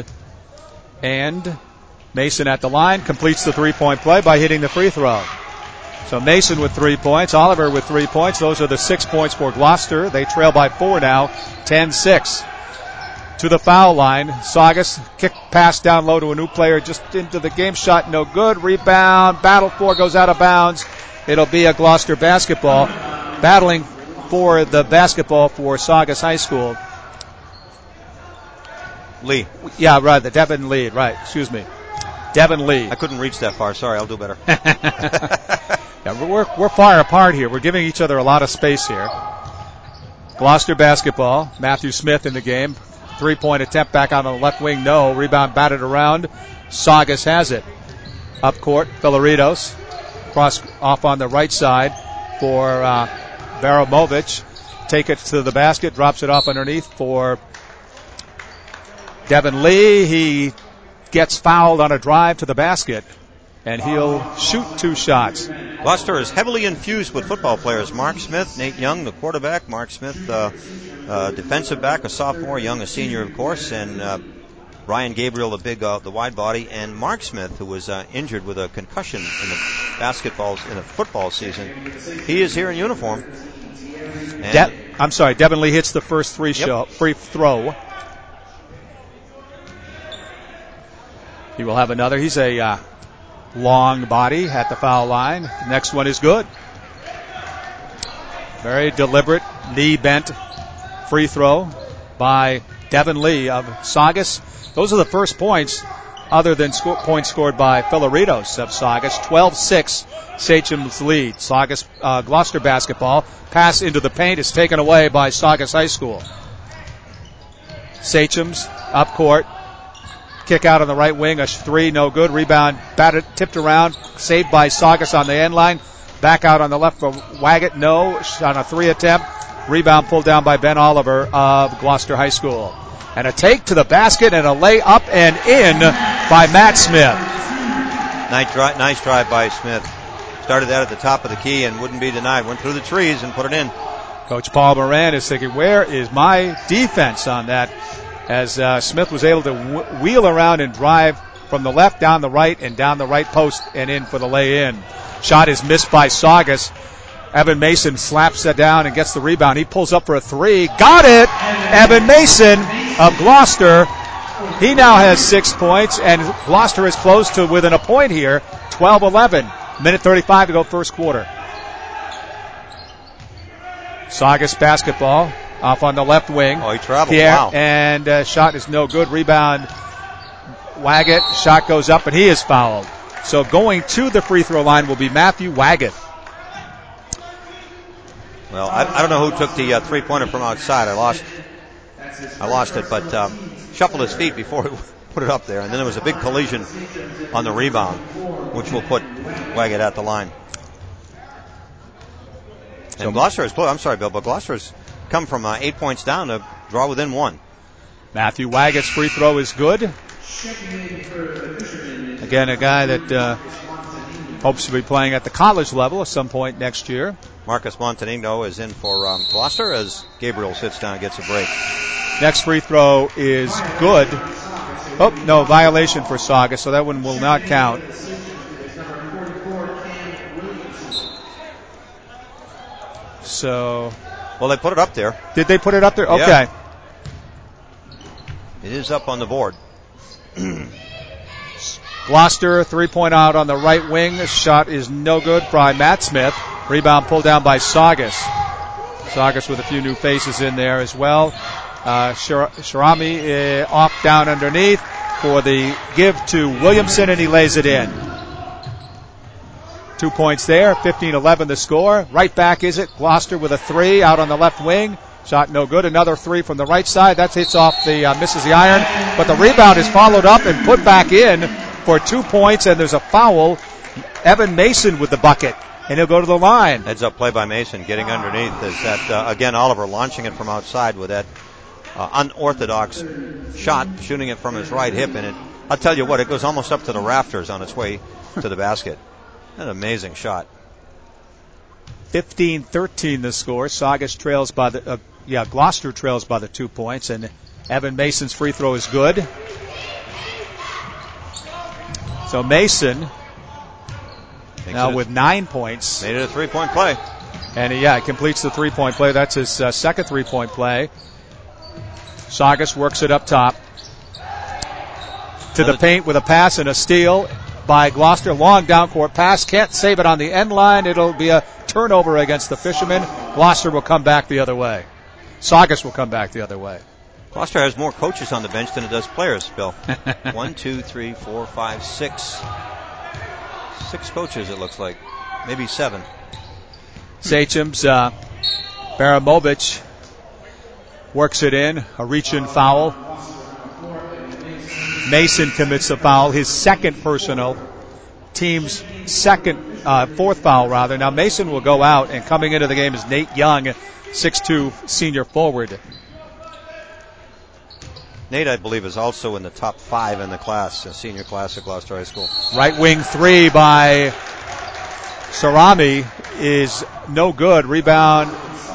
And Mason at the line completes the three-point play by hitting the free throw. So Mason with three points, Oliver with three points. Those are the six points for Gloucester. They trail by four now, ten six. To the foul line, Saugus kick pass down low to a new player, just into the game, shot no good. Rebound, battle for, goes out of bounds. It'll be a Gloucester basketball. Battling for the basketball for Saugus High School. Lee. Yeah, right, the Devin Lee, right, excuse me. Devin Lee. I couldn't reach that far. Sorry, I'll do better. Yeah, we're, we're far apart here. We're giving each other a lot of space here. Gloucester basketball. Matthew Smith in the game. Three-point attempt back out on the left wing. No. Rebound batted around. Saugus has it. Up court, Filaritos. Cross off on the right side for uh, Baramovic. Take it to the basket. Drops it off underneath for Devin Lee. He gets fouled on a drive to the basket, and he'll shoot two shots. Gloucester is heavily infused with football players. Mark Smith, Nate Young, the quarterback. Mark Smith, uh, uh, defensive back, a sophomore. Young, a senior, of course. And uh, Ryan Gabriel, the big, uh, the wide body. And Mark Smith, who was uh, injured with a concussion in the basketball, in the football season. He is here in uniform. De- I'm sorry, Devin Lee hits the first free, Yep. show, free throw. He will have another. He's a uh, long body at the foul line. The next one is good. Very deliberate, knee bent free throw by Devin Lee of Saugus. Those are the first points other than sco- points scored by Filaritos of Saugus. twelve six, Sachems lead. Saugus, uh, Gloucester basketball. Pass into the paint is taken away by Saugus High School. Sachems up court. Kick out on the right wing, a three, no good. Rebound, batted, tipped around, saved by Saugus on the end line. Back out on the left for Waggett, no, on a three attempt. Rebound pulled down by Ben Oliver of Gloucester High School. And a take to the basket and a lay up and in by Matt Smith. Nice drive, nice drive by Smith. Started that at the top of the key and wouldn't be denied. Went through the trees and put it in. Coach Paul Moran is thinking, where is my defense on that? As uh, Smith was able to w- wheel around and drive from the left down the right and down the right post and in for the lay-in. Shot is missed by Saugus. Evan Mason slaps that down and gets the rebound. He pulls up for a three. Got it! Evan Mason of Gloucester. He now has six points, and Gloucester is close to within a point here. twelve eleven. Minute thirty-five to go first quarter. Saugus basketball. Off on the left wing. Oh, he traveled. Pierre, Wow. and uh, shot is no good. Rebound, Waggett. Shot goes up, and he is fouled. So going to the free throw line will be Matthew Waggett. Well, Well, I, I don't know who took the uh, three-pointer from outside. I lost I lost it, but um, shuffled his feet before he put it up there. And then there was a big collision on the rebound, which will put Waggett at the line. And Gloucester has, I'm sorry, Bill, but Gloucester has come from uh, eight points down to draw within one. Matthew Waggett's free throw is good. Again, a guy that uh, hopes to be playing at the college level at some point next year. Marcus Montenegro is in for um, Gloucester as Gabriel sits down and gets a break. Next free throw is good. Oh, no, violation for Saugus, so that one will not count. So, well, they put it up there. Did they put it up there? Okay. Yeah. It is up on the board. Gloucester, three-point out on the right wing. The shot is no good by Matt Smith. Rebound pulled down by Saugus. Saugus with a few new faces in there as well. Uh, Sharami uh, off down underneath for the give to Williamson, and he lays it in. Two points there, fifteen eleven the score. Right back is it. Gloucester with a three out on the left wing. Shot no good. Another three from the right side. That hits off the, uh, misses the iron. But the rebound is followed up and put back in for two points, and there's a foul. Evan Mason with the bucket, and he'll go to the line. Heads up play by Mason, getting underneath. Is that, uh, again, Oliver launching it from outside with that uh, unorthodox shot, shooting it from his right hip. And it, I'll tell you what, it goes almost up to the rafters on its way to the basket. An amazing shot. fifteen thirteen the score. Saugus trails by the, uh, yeah, Gloucester trails by the two points, and Evan Mason's free throw is good. So Mason Makes now with nine points. Made it a three-point play. And he, yeah, completes the three-point play. That's his uh, second three-point play. Saugus works it up top to the paint with a pass and a steal by Gloucester. Long down court pass. Can't save it on the end line. It'll be a turnover against the Fishermen. Gloucester will come back the other way. Saugus will come back the other way. Gloucester has more coaches on the bench than it does players, Bill. One, two, three, four, five, six. Six coaches, it looks like. Maybe seven. Sachem's uh, Baramovich works it in. A reach-in foul. Mason commits a foul. His second personal. Team's second, uh, fourth foul, rather. Now Mason will go out, and coming into the game is Nate Young, six two senior forward. Nate, I believe, is also in the top five in the class, the senior class at Gloucester High School. Right wing three by Sarami is no good. Rebound,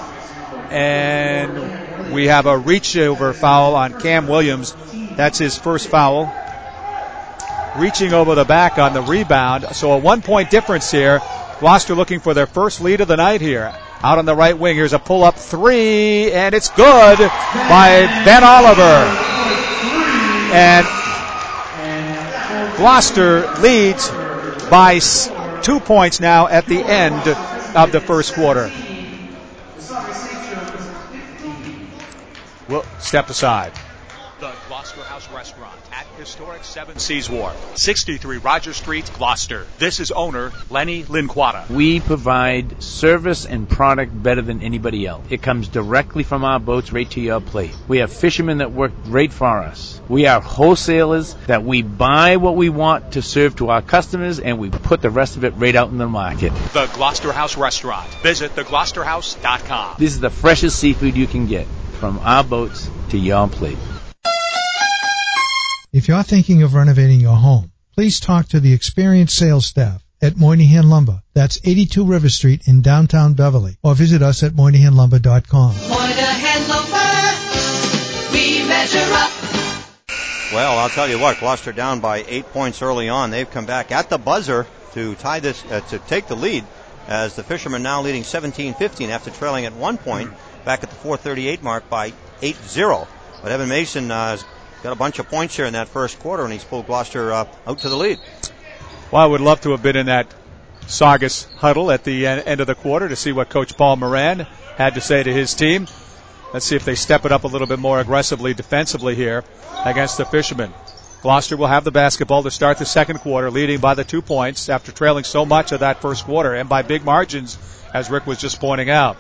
and we have a reach over foul on Cam Williams. That's his first foul. Reaching over the back on the rebound. So a one-point difference here. Gloucester looking for their first lead of the night here. Out on the right wing. Here's a pull-up three, and it's good by Ben Oliver. And Gloucester leads by two points now at the end of the first quarter. We'll step aside. The Gloucester House Restaurant at historic Seven Seas Wharf, sixty-three Roger Street, Gloucester. This is owner Lenny Linquata. We provide service and product better than anybody else. It comes directly from our boats right to your plate. We have fishermen that work great for us. We are wholesalers that we buy what we want to serve to our customers, and we put the rest of it right out in the market. The Gloucester House Restaurant. Visit the gloucester house dot com. This is the freshest seafood you can get from our boats to your plate. If you're thinking of renovating your home, please talk to the experienced sales staff at Moynihan Lumber. That's eighty-two River Street in downtown Beverly. Or visit us at moynihan lumber dot com. Moynihan Lumber, we measure up. Well, I'll tell you what, Gloucester down by eight points early on. They've come back at the buzzer to tie this, uh, to take the lead, as the Fishermen now leading seventeen fifteen after trailing at one point back at the four thirty-eight mark by eight zero. But Evan Mason uh, has got a bunch of points here in that first quarter, and he's pulled Gloucester uh, out to the lead. Well, I would love to have been in that Saugus huddle at the end of the quarter to see what Coach Paul Moran had to say to his team. Let's see if they step it up a little bit more aggressively defensively here against the Fishermen. Gloucester will have the basketball to start the second quarter, leading by the two points after trailing so much of that first quarter, and by big margins, as Rick was just pointing out.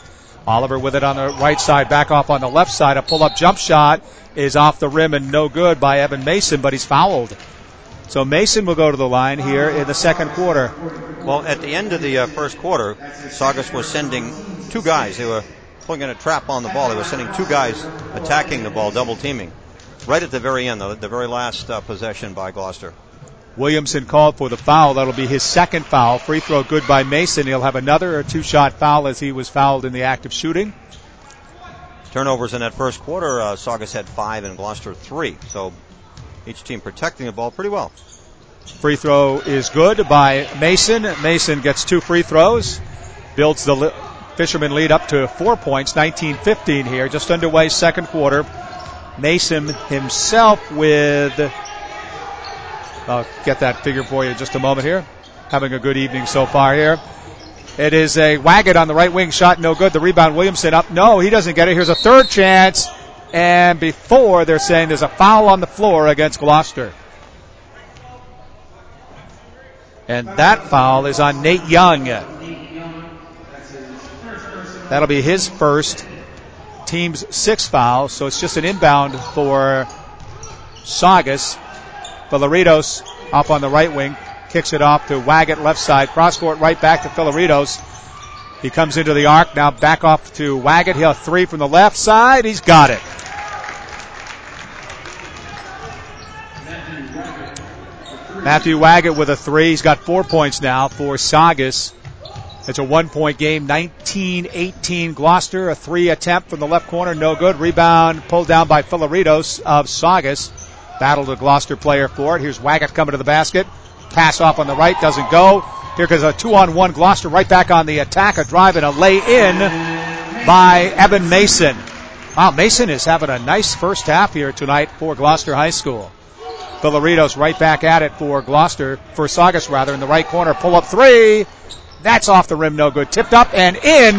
Oliver with it on the right side, back off on the left side. A pull-up jump shot is off the rim and no good by Evan Mason, but he's fouled. So Mason will go to the line here in the second quarter. Well, at the end of the uh, first quarter, Saugus was sending two guys. They were pulling in a trap on the ball. They were sending two guys attacking the ball, double teaming. Right at the very end, the, the very last uh, possession by Gloucester. Williamson called for the foul. That'll be his second foul. Free throw good by Mason. He'll have another or two-shot foul as he was fouled in the act of shooting. Turnovers in that first quarter, uh, Saugus had five and Gloucester three. So each team protecting the ball pretty well. Free throw is good by Mason. Mason gets two free throws. Builds the li- Fisherman lead up to four points, nineteen fifteen here. Just underway second quarter. Mason himself with... I'll get that figure for you in just a moment here. Having a good evening so far here. It is a Waggett on the right wing shot, no good. The rebound, Williamson up. No, he doesn't get it. Here's a third chance. And before, they're saying there's a foul on the floor against Gloucester. And that foul is on Nate Young. That'll be his first, team's sixth foul. So it's just an inbound for Saugus. Filaritos up on the right wing, kicks it off to Waggett left side, cross court right back to Filaritos. He comes into the arc, now back off to Waggett. He'll have three from the left side. He's got it. Matthew Waggett with a three. He's got four points now for Saugus. It's a one-point game, nineteen eighteen Gloucester. A three attempt from the left corner, no good. Rebound pulled down by Filaritos of Saugus. Battled a Gloucester player for it. Here's Waggett coming to the basket. Pass off on the right, doesn't go. Here goes a two-on-one Gloucester right back on the attack. A drive and a lay-in by Evan Mason. Wow, Mason is having a nice first half here tonight for Gloucester High School. Filaritos right back at it for Gloucester, for Saugus rather, in the right corner. Pull-up three. That's off the rim, no good. Tipped up and in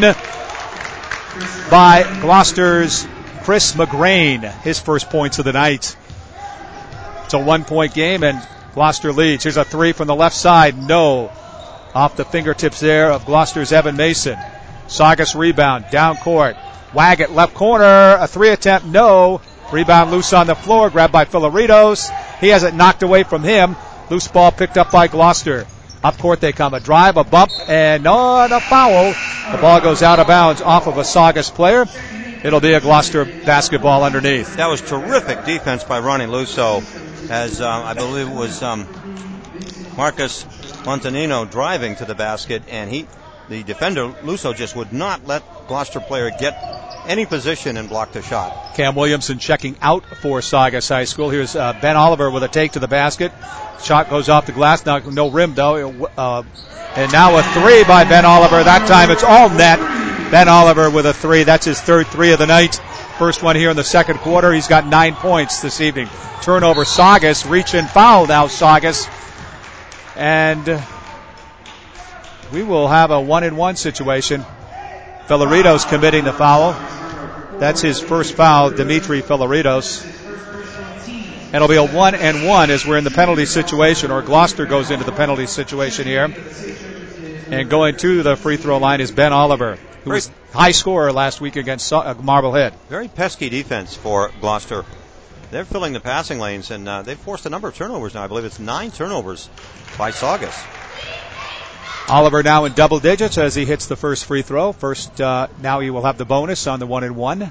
by Gloucester's Chris McGrain. His first points of the night. It's a one-point game, and Gloucester leads. Here's a three from the left side. No. Off the fingertips there of Gloucester's Evan Mason. Saugus rebound, down court. Waggett left corner. A three attempt, no. Rebound loose on the floor, grabbed by Filaritos. He has it knocked away from him. Loose ball picked up by Gloucester. Up court they come. A drive, a bump, and no, a foul. The ball goes out of bounds off of a Saugus player. It'll be a Gloucester basketball underneath. That was terrific defense by Ronnie Lusso, as um, I believe it was um, Marcus Montanino driving to the basket, and he, the defender Lusso, just would not let Gloucester player get any position and block the shot. Cam Williamson checking out for Saugus High School. Here's uh, Ben Oliver with a take to the basket. Shot goes off the glass. Now no rim though. Uh, and now a three by Ben Oliver. That time it's all net. Ben Oliver with a three. That's his third three of the night. First one here in the second quarter. He's got nine points this evening. Turnover Saugus. Reach and foul now Saugus. And we will have a one and one situation. Filaritos committing the foul. That's his first foul, Dimitri Filaritos. And it'll be a one and one as we're in the penalty situation, or Gloucester goes into the penalty situation here. And going to the free throw line is Ben Oliver, who was high scorer last week against Marblehead. Very pesky defense for Gloucester. They're filling the passing lanes, and uh, they've forced a number of turnovers now. I believe it's nine turnovers by Saugus. Oliver now in double digits as he hits the first free throw. First, uh, now he will have the bonus on the one and one.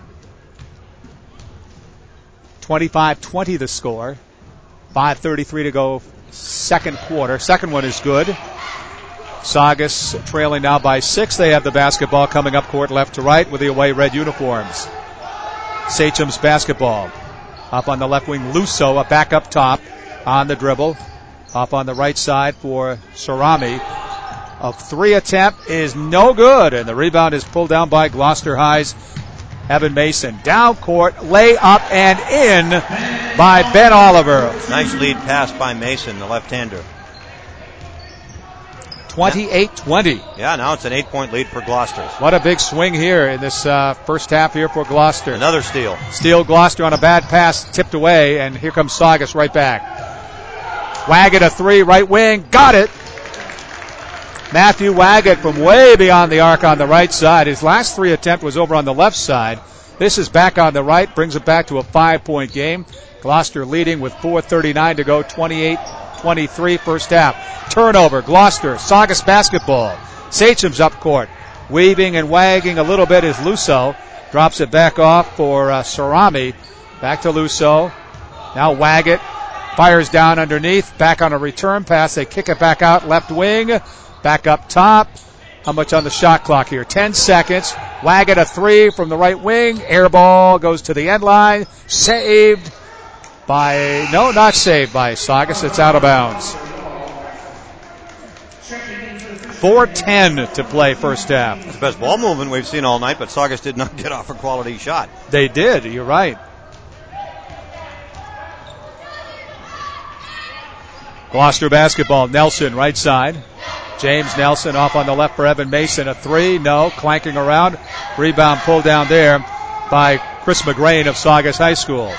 twenty-five twenty the score. five thirty-three to go second quarter. Second one is good. Saugus trailing now by six. They have the basketball coming up court left to right with the away red uniforms. Sachem's basketball. Up on the left wing, Lusso, a back up top on the dribble. Up on the right side for Sarami. A three attempt is no good, and the rebound is pulled down by Gloucester High's Evan Mason. Down court, lay up and in by Ben Oliver. Nice lead pass by Mason, the left-hander. twenty-eight twenty. Yeah, now it's an eight-point lead for Gloucester. What a big swing here in this uh, first half here for Gloucester. Another steal. Steal Gloucester on a bad pass, tipped away, and here comes Saugus right back. Waggett a three, right wing, got it. Matthew Waggett from way beyond the arc on the right side. His last three attempt was over on the left side. This is back on the right, brings it back to a five-point game. Gloucester leading with four thirty-nine to go, twenty-eight twenty-three first half. Turnover, Gloucester, Saugus basketball. Sachem's up court. Weaving and wagging a little bit is Lusso. Drops it back off for uh, Sarami. Back to Lusso. Now Waggett fires down underneath. Back on a return pass. They kick it back out left wing. Back up top. How much on the shot clock here? Ten seconds. Waggett a three from the right wing. Air ball goes to the end line. Saved by, no, not saved by Saugus. It's out of bounds. four ten to play first half. It's the best ball movement we've seen all night, but Saugus did not get off a quality shot. They did. You're right. Gloucester basketball. Nelson, right side. James Nelson off on the left for Evan Mason. A three, no, clanking around. Rebound pulled down there by Chris McGrain of Saugus High School.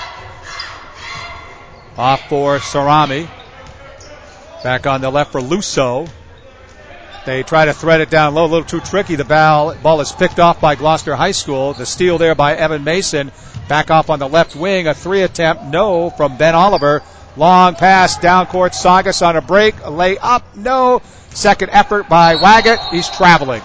Off for Sarami. Back on the left for Lusso. They try to thread it down low, a little too tricky. The ball, ball is picked off by Gloucester High School. The steal there by Evan Mason. Back off on the left wing. A three attempt, no, from Ben Oliver. Long pass, down court, Saugus on a break. A lay up, no. Second effort by Waggett. He's traveling.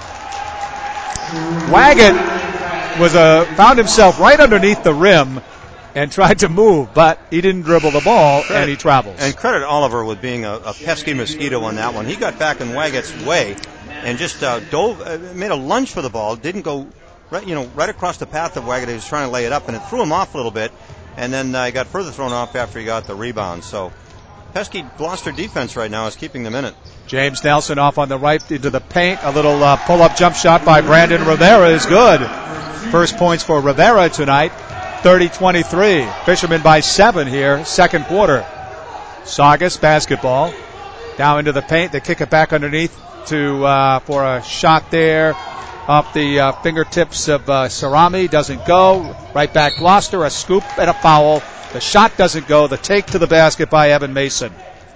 Waggett was a, found himself right underneath the rim and tried to move, but he didn't dribble the ball, credit, and he travels. And credit Oliver with being a, a pesky mosquito on that one. He got back in Waggett's way and just uh, dove, uh, made a lunge for the ball. Didn't go, right, you know, right across the path of Waggett. He was trying to lay it up, and it threw him off a little bit. And then uh, he got further thrown off after he got the rebound. So pesky Gloucester defense right now is keeping them in it. James Nelson off on the right into the paint. A little uh, pull-up jump shot by Brandon Rivera is good. First points for Rivera tonight. thirty twenty-three. Fishermen by seven here, second quarter. Saugus basketball. Down into the paint. They kick it back underneath to uh, for a shot there. Off the uh, fingertips of uh, Sarami. Doesn't go. Right back Gloucester. A scoop and a foul. The shot doesn't go. The take to the basket by Evan Mason.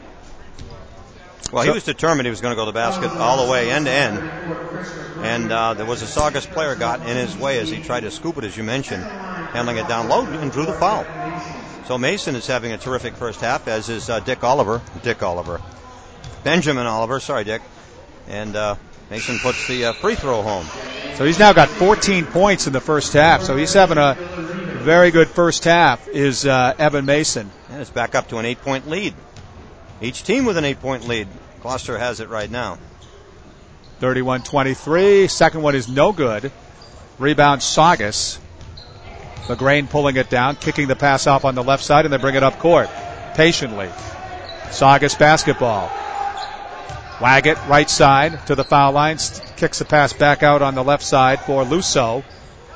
Well, he was determined he was going to go to the basket all the way end to end. And uh, there was a Saugus player got in his way as he tried to scoop it, as you mentioned, handling it down low and drew the foul. So Mason is having a terrific first half, as is uh, Dick Oliver. Dick Oliver. Benjamin Oliver. Sorry, Dick. And uh, Mason puts the uh, free throw home. So he's now got fourteen points in the first half. So he's having a very good first half, is uh, Evan Mason. And it's back up to an eight-point lead. Each team with an eight-point lead. Gloucester has it right now. thirty-one twenty-three. Second one is no good. Rebound Saugus. McGrain pulling it down, kicking the pass off on the left side, and they bring it up court patiently. Saugus basketball. Waggett, right side to the foul line, kicks the pass back out on the left side for Lusso.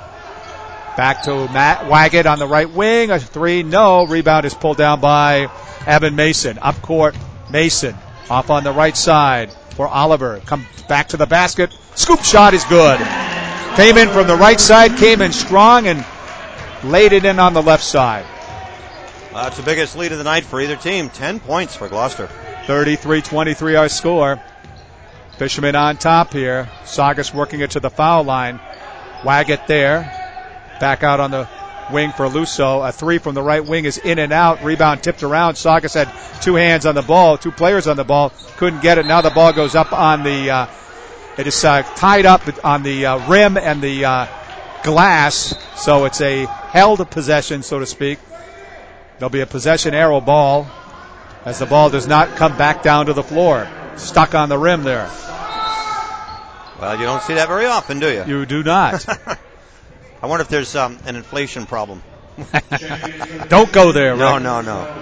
Back to Matt Waggett on the right wing. A three, no. Rebound is pulled down by Evan Mason. Up court, Mason. Off on the right side for Oliver. Come back to the basket. Scoop shot is good. Came in from the right side, came in strong, and laid it in on the left side. Well, that's the biggest lead of the night for either team. Ten points for Gloucester. thirty-three twenty-three our score. Fishermen on top here. Saugus working it to the foul line. Waggett there. Back out on the wing for Lusso. A three from the right wing is in and out. Rebound tipped around. Saugus had two hands on the ball, two players on the ball. Couldn't get it. Now the ball goes up on the, uh, it is uh, tied up on the uh, rim and the uh, glass. So it's a held possession, so to speak. There'll be a possession arrow ball as the ball does not come back down to the floor. Stuck on the rim there. Well, you don't see that very often, do you? You do not. I wonder if there's um, an inflation problem. Don't go there, Rick. No, no, no.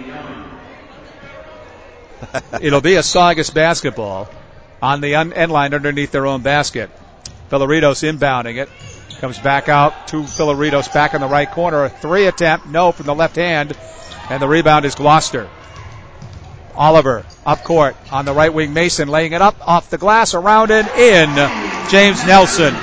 It'll be a Saugus basketball on the end line underneath their own basket. Filaritos inbounding it. Comes back out to Filaritos back in the right corner. A three attempt, no, from the left hand. And the rebound is Gloucester. Oliver up court on the right wing. Mason laying it up off the glass, around and in. James Nelson.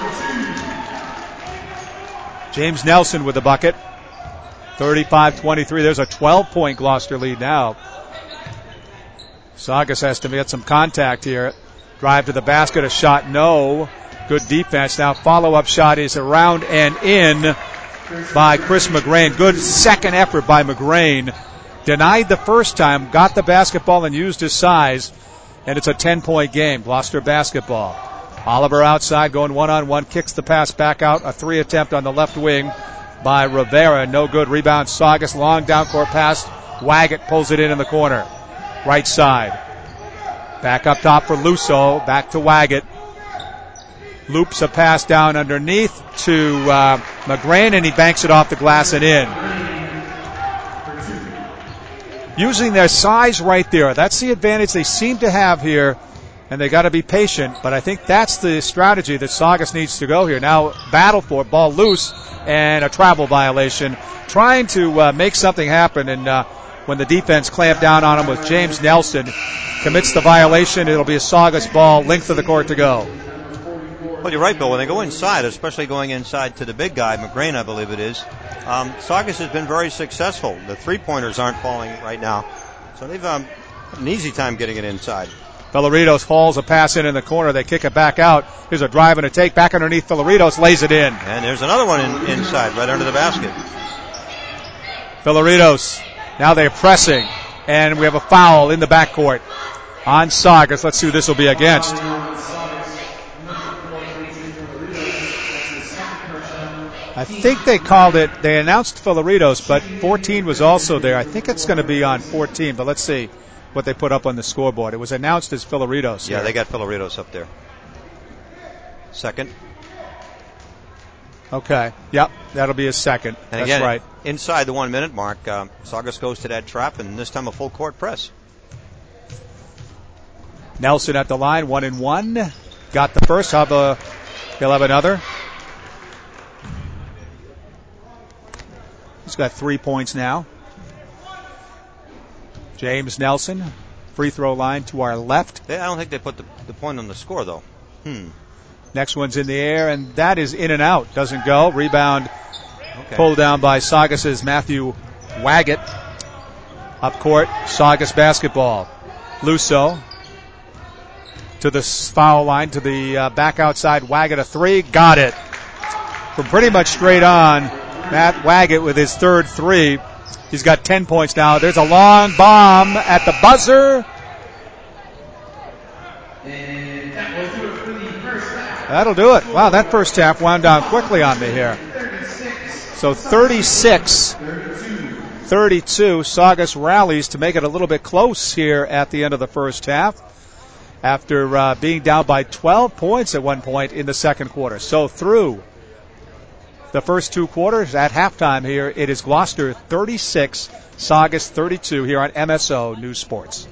James Nelson with the bucket. thirty-five twenty-three. There's a twelve-point Gloucester lead now. Saugus has to get some contact here. Drive to the basket, a shot, no. Good defense. Now follow-up shot is around and in by Chris McGrain. Good second effort by McGrain. Denied the first time, got the basketball and used his size, and it's a ten-point game. Gloucester basketball. Oliver outside going one-on-one, kicks the pass back out. A three attempt on the left wing by Rivera. No good. Rebound Saugus. Long down-court pass. Waggett pulls it in in the corner. Right side. Back up top for Lusso. Back to Waggett. Loops a pass down underneath to uh, McGrain, and he banks it off the glass and in. Using their size right there. That's the advantage they seem to have here, and they got to be patient, but I think that's the strategy that Saugus needs to go here. Now battle for it, ball loose, and a travel violation. Trying to uh, make something happen, and uh, when the defense clamped down on him with James Nelson, commits the violation. It'll be a Saugus ball, length of the court to go. Well, you're right, Bill. When they go inside, especially going inside to the big guy, McGrain, I believe it is, um, Saugus has been very successful. The three-pointers aren't falling right now, so they've um, had an easy time getting it inside. Filaritos hauls a pass in in the corner. They kick it back out. Here's a drive and a take. Back underneath Filaritos, lays it in. And there's another one in, inside, right under the basket. Filaritos. Now they're pressing, and we have a foul in the backcourt on Saugus. Let's see who this will be against. I think they called it, they announced Filaritos, but fourteen was also there. I think it's going to be on fourteen, but let's see what they put up on the scoreboard. It was announced as Filaritos. Yeah, here. they got Filaritos up there. Second. Okay, yep, that'll be his second. And That's again, right. Inside the one minute mark, uh, Saugus goes to that trap, and this time a full court press. Nelson at the line, one and one. Got the first, have a, he'll have another. He's got three points now. James Nelson, free throw line to our left. They, I don't think they put the, the point on the score, though. Hmm. Next one's in the air, and that is in and out. Doesn't go. Rebound okay. pulled down by Saugus's Matthew Waggett. Up court, Saugus basketball. Lusso to the foul line, to the uh, back outside. Waggett a three. Got it. From pretty much straight on, Matt Waggett with his third three. He's got ten points now. There's a long bomb at the buzzer. That'll do it. Wow, that first half wound down quickly on me here. So thirty-six thirty-two, Saugus rallies to make it a little bit close here at the end of the first half after uh, being down by twelve points at one point in the second quarter. So through the first two quarters at halftime here, it is Gloucester thirty-six, Saugus thirty-two here on M S O News Sports.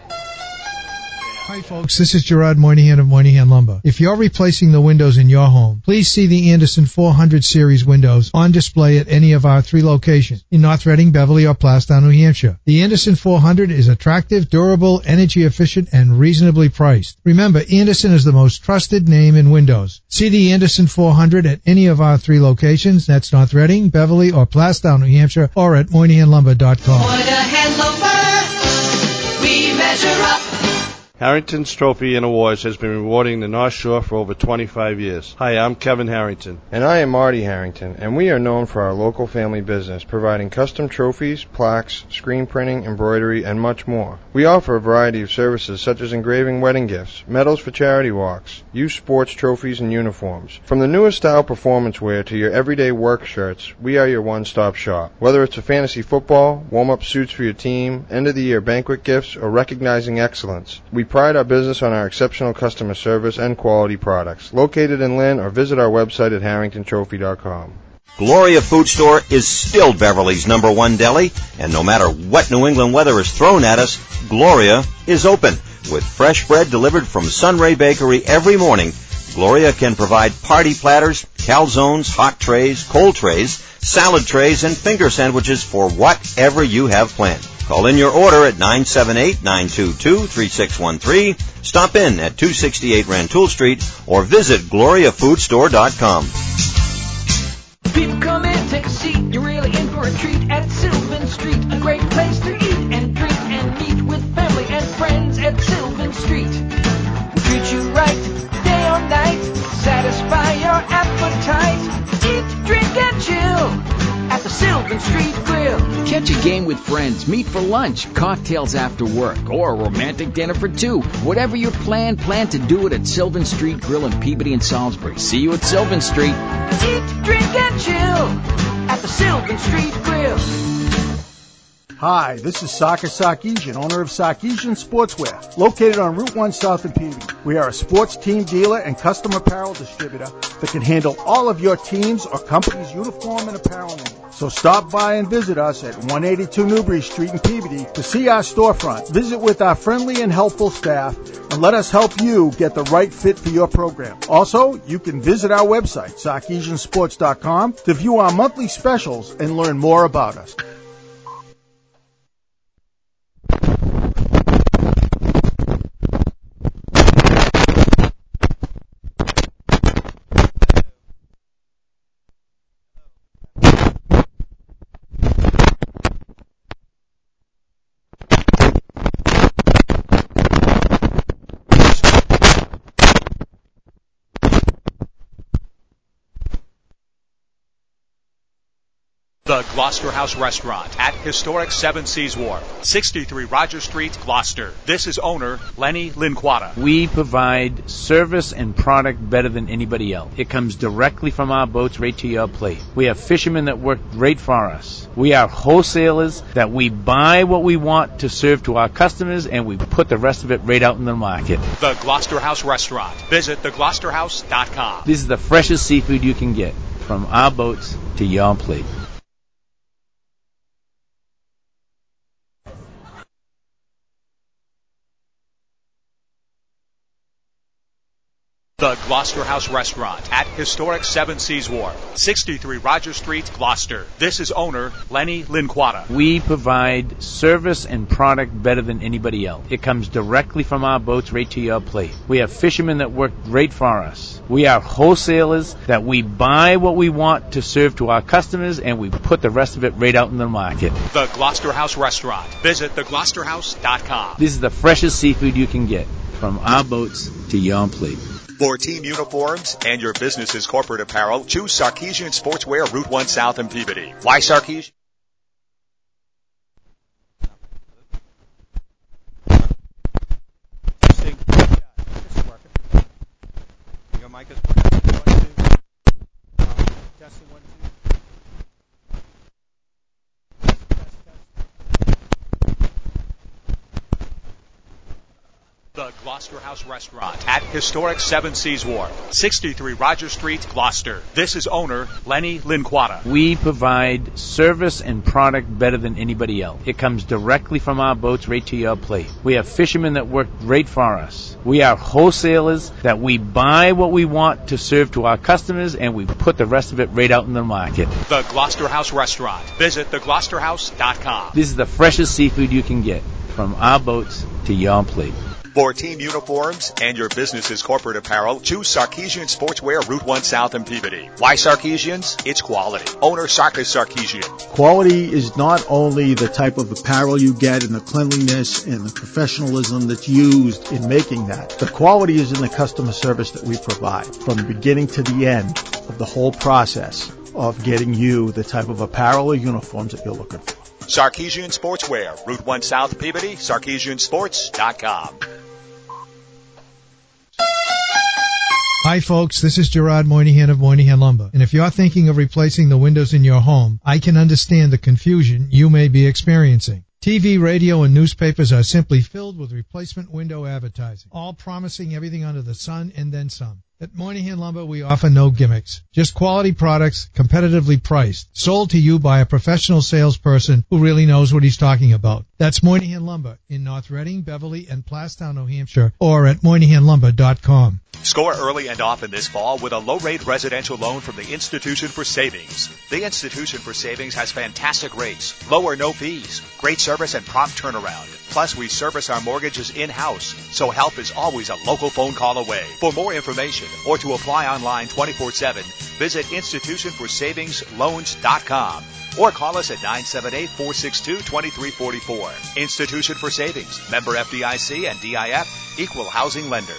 Hi folks, this is Gerard Moynihan of Moynihan Lumber. If you're replacing the windows in your home, please see the Anderson four hundred series windows on display at any of our three locations in North Reading, Beverly, or Plastown, New Hampshire. The Anderson four hundred is attractive, durable, energy efficient, and reasonably priced. Remember, Anderson is the most trusted name in windows. See the Anderson four hundred at any of our three locations. That's North Reading, Beverly, or Plastown, New Hampshire, or at Moynihan Lumber dot com. Moynihan Lumber, we measure up. Harrington's Trophy and Awards has been rewarding the North Shore for over twenty-five years. Hi, I'm Kevin Harrington. And I am Marty Harrington, and we are known for our local family business, providing custom trophies, plaques, screen printing, embroidery, and much more. We offer a variety of services such as engraving wedding gifts, medals for charity walks, youth sports trophies, and uniforms. From the newest style performance wear to your everyday work shirts, we are your one-stop shop. Whether it's a fantasy football, warm-up suits for your team, end-of-the-year banquet gifts, or recognizing excellence, we pride our business on our exceptional customer service and quality products. Located in Lynn, or visit our website at harrington trophy dot com. Gloria Food Store is still Beverly's number one deli, and no matter what New England weather is thrown at us, Gloria is open. With fresh bread delivered from Sunray Bakery every morning, Gloria can provide party platters, calzones, hot trays, cold trays, salad trays, and finger sandwiches for whatever you have planned. Call in your order at nine seven eight, nine two two, three six one three, stop in at two sixty-eight Rantoul Street, or visit gloria food store dot com. People come in, take a seat, you're really in for a treat at Sylvan Street. A great place to eat and drink and meet with family and friends at Sylvan Street. We'll treat you chill at the Sylvan Street Grill. Catch a game with friends, meet for lunch, cocktails after work, or a romantic dinner for two. Whatever your plan, plan to do it at Sylvan Street Grill in Peabody and Salisbury. See you at Sylvan Street. Eat, drink, and chill at the Sylvan Street Grill. Hi, this is Saka Sarkeesian, owner of Sarkeesian Sportswear, located on Route one South in Peabody. We are a sports team dealer and custom apparel distributor that can handle all of your team's or company's uniform and apparel needs. So stop by and visit us at one eighty-two Newbury Street in Peabody to see our storefront. Visit with our friendly and helpful staff and let us help you get the right fit for your program. Also, you can visit our website, Sarkeesian Sports dot com, to view our monthly specials and learn more about us. The Gloucester House Restaurant at historic Seven Seas Wharf, sixty-three Roger Street, Gloucester. This is owner Lenny Linquata. We provide service and product better than anybody else. It comes directly from our boats right to your plate. We have fishermen that work great for us. We are wholesalers that we buy what we want to serve to our customers, and we put the rest of it right out in the market. The Gloucester House Restaurant. Visit the gloucester house dot com. This is the freshest seafood you can get from our boats to your plate. The Gloucester House Restaurant at historic Seven Seas Wharf, sixty-three Roger Street, Gloucester. This is owner Lenny Linquata. We provide service and product better than anybody else. It comes directly from our boats right to your plate. We have fishermen that work great for us. We are wholesalers that we buy what we want to serve to our customers, and we put the rest of it right out in the market. The Gloucester House Restaurant. Visit the gloucester house dot com. This is the freshest seafood you can get from our boats to your plate. For team uniforms and your business's corporate apparel, choose Sarkeesian Sportswear, Route one South in Peabody. Why Sarkeesian? Testing. Yeah, this is working. Your mic is working. One, two. Um, testing one, two. Test, test, test. The Gloucester House Restaurant at historic Seven Seas Wharf, sixty-three Roger Street, Gloucester. This is owner Lenny Linquata. We provide service and product better than anybody else. It comes directly from our boats right to your plate. We have fishermen that work great for us. We are wholesalers that we buy what we want to serve to our customers, and we put the rest of it right out in the market. The Gloucester House Restaurant. Visit the gloucester house dot com. This is the freshest seafood you can get from our boats to your plate. For team uniforms and your business's corporate apparel, choose Sarkeesian Sportswear, Route one South in Peabody. Why Sarkeesians? It's quality. Owner Sarkis Sarkeesian. Quality is not only the type of apparel you get and the cleanliness and the professionalism that's used in making that. The quality is in the customer service that we provide from the beginning to the end of the whole process of getting you the type of apparel or uniforms that you're looking for. Sarkeesian Sportswear, Route one South Peabody, Sarkeesian Sports dot com. Hi folks, this is Gerard Moynihan of Moynihan Lumber. And if you're thinking of replacing the windows in your home, I can understand the confusion you may be experiencing. T V, radio, and newspapers are simply filled with replacement window advertising, all promising everything under the sun and then some. At Moynihan Lumber, we offer no gimmicks, just quality products, competitively priced, sold to you by a professional salesperson who really knows what he's talking about. That's Moynihan Lumber in North Reading, Beverly, and Plastown, New Hampshire, or at moynihan lumber dot com. Score early and often this fall with a low-rate residential loan from the Institution for Savings. The Institution for Savings has fantastic rates, low or no fees, great service, and prompt turnaround. Plus, we service our mortgages in-house, so help is always a local phone call away. For more information or to apply online twenty-four seven, visit institution for savings loans dot com or call us at nine seven eight, four six two, two three four four. Institution for Savings, member F D I C and D I F, equal housing lender.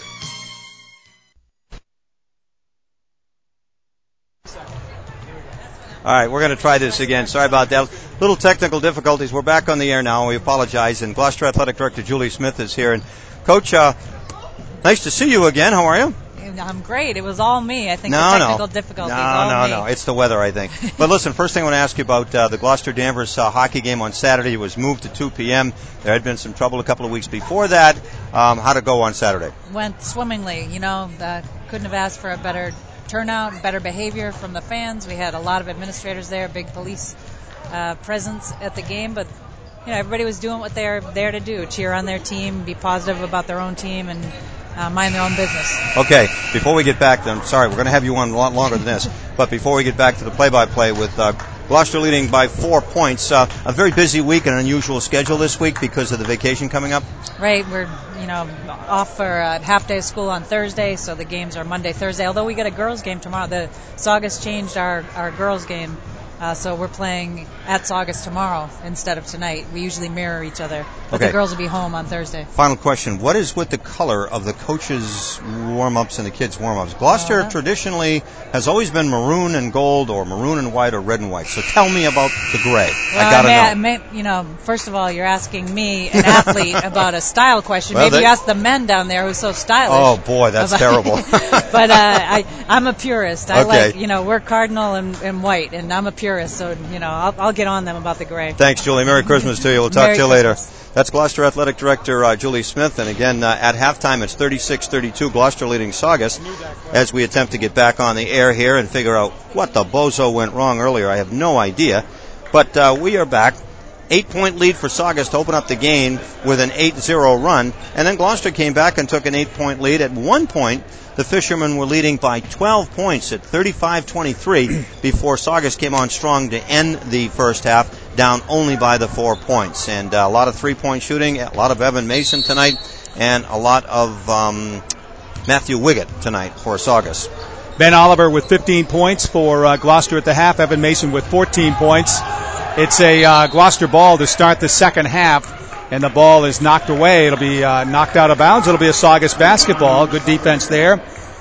All right, we're going to try this again. Sorry about that. Little technical difficulties. We're back on the air now. We apologize. And Gloucester Athletic Director Julie Smith is here. And Coach, uh, nice to see you again. How are you? I'm great. It was all me. I think no, the technical no. difficulties. No, all no, me. no. It's the weather, I think. But listen, first thing I want to ask you about uh, the Gloucester Danvers uh, hockey game on Saturday. It was moved to two p.m. There had been some trouble a couple of weeks before that. Um, how'd it go on Saturday? Went swimmingly. You know, uh, couldn't have asked for a better turnout, better behavior from the fans. We had a lot of administrators there, big police uh, presence at the game, but you know, everybody was doing what they're there to do: cheer on their team, be positive about their own team, and Uh, mind their own business. Okay, before we get back, I'm sorry, we're going to have you on a lot longer than this, but before we get back to the play-by-play with uh, Gloucester leading by four points, uh, a very busy week, an unusual schedule this week because of the vacation coming up. Right, we're you know off for a half day of school on Thursday, so the games are Monday, Thursday. Although we got a girls game tomorrow, the Saugus changed our our girls game. Uh, so we're playing at Saugus tomorrow instead of tonight. We usually mirror each other. But okay. The girls will be home on Thursday. Final question. What is with the color of the coaches' warm-ups and the kids' warm-ups? Gloucester uh, traditionally has always been maroon and gold or maroon and white or red and white. So tell me about the gray. Well, I got to know. know. May, you know, first of all, you're asking me, an athlete, about a style question. Well, Maybe they, you ask the men down there who's so stylish. Oh, boy, that's about, terrible. But uh, I, I'm a purist. I okay. like, you know, we're cardinal and, and white, and I'm a purist. So, you know, I'll, I'll get on them about the gray. Thanks, Julie. Merry Christmas to you. We'll talk Merry to you Christmas. later. That's Gloucester Athletic Director uh, Julie Smith. And again, uh, at halftime, it's thirty-six thirty-two, Gloucester leading Saugus, as we attempt to get back on the air here and figure out what the bozo went wrong earlier. I have no idea. But uh, we are back. Eight-point lead for Saugus to open up the game with an eight zero run. And then Gloucester came back and took an eight-point lead. At one point, the Fishermen were leading by twelve points at thirty-five twenty-three before Saugus came on strong to end the first half, down only by the four points. And uh, a lot of three-point shooting, a lot of Evan Mason tonight, and a lot of um, Matthew Wiggett tonight for Saugus. Ben Oliver with fifteen points for uh, Gloucester at the half. Evan Mason with fourteen points. It's a uh, Gloucester ball to start the second half, and the ball is knocked away. It'll be uh, knocked out of bounds. It'll be a Saugus basketball. Good defense there.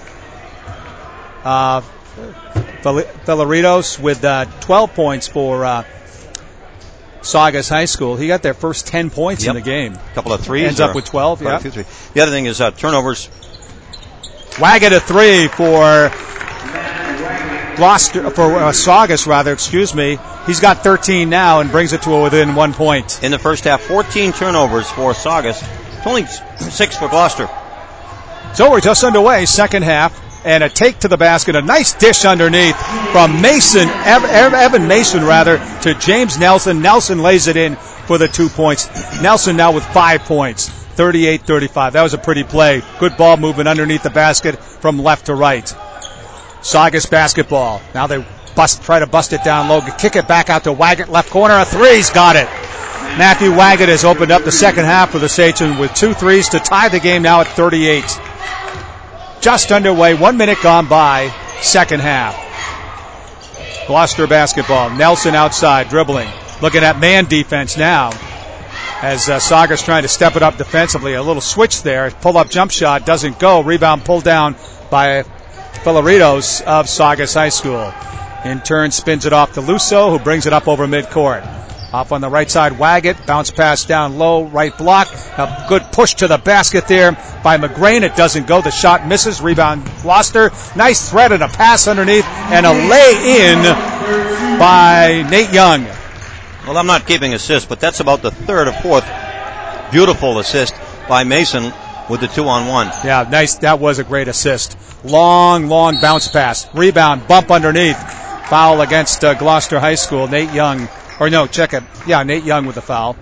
Uh, Felaritos with uh, twelve points for uh, Saugus High School. He got their first ten points yep. in the game. A couple of threes. Ends up with twelve. Yeah. The other thing is uh, turnovers. Waggett a three for Gloucester, for uh, Saugus rather, excuse me. He's got thirteen now and brings it to within one point. In the first half, fourteen turnovers for Saugus. Only six for Gloucester. So we're just underway, second half, and a take to the basket, a nice dish underneath from Mason, Ev- Evan Mason rather, to James Nelson. Nelson lays it in for the two points. Nelson now with five points, thirty-eight thirty-five. That was a pretty play. Good ball movement underneath the basket from left to right. Saugus basketball. Now they bust, try to bust it down low, kick it back out to Waggett, left corner, a three's got it. Matthew Waggett has opened up the second half for the Sachem with two threes to tie the game now at thirty-eight. Just underway, one minute gone by, second half. Gloucester basketball. Nelson outside, dribbling. Looking at man defense now. As uh, Saugus trying to step it up defensively. A little switch there. Pull-up jump shot doesn't go. Rebound pulled down by Felaritos of Saugus High School. In turn, spins it off to Lusso, who brings it up over midcourt. Off on the right side, Waggett. Bounce pass down low, right block. A good push to the basket there by McGrain. It doesn't go. The shot misses. Rebound Gloucester. Nice thread and a pass underneath. And a lay-in by Nate Young. Well, I'm not keeping assists, but that's about the third or fourth beautiful assist by Mason with the two-on-one. Yeah, nice. That was a great assist. Long, long bounce pass. Rebound, bump underneath. Foul against uh, Gloucester High School. Nate Young. Or no, check it. Yeah, Nate Young with the foul.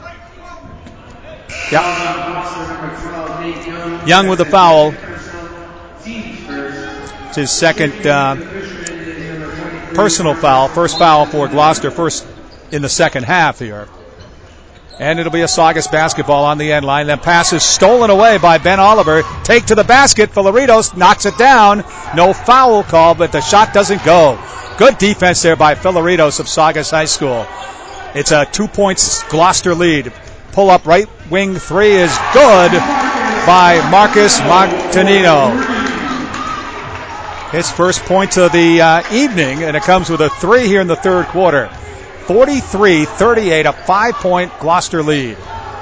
Yeah. Young with the foul. It's his second uh, personal foul. First foul for Gloucester. First in the second half here. And it'll be a Saugus basketball on the end line. That pass is stolen away by Ben Oliver. Take to the basket. Felaritos knocks it down. No foul call, but the shot doesn't go. Good defense there by Felaritos of Saugus High School. It's a two points Gloucester lead. Pull up right wing three is good by Marcus Martinino. his first point of the uh, evening, and it comes with a three here in the third quarter. forty-three thirty-eight, a five-point Gloucester lead.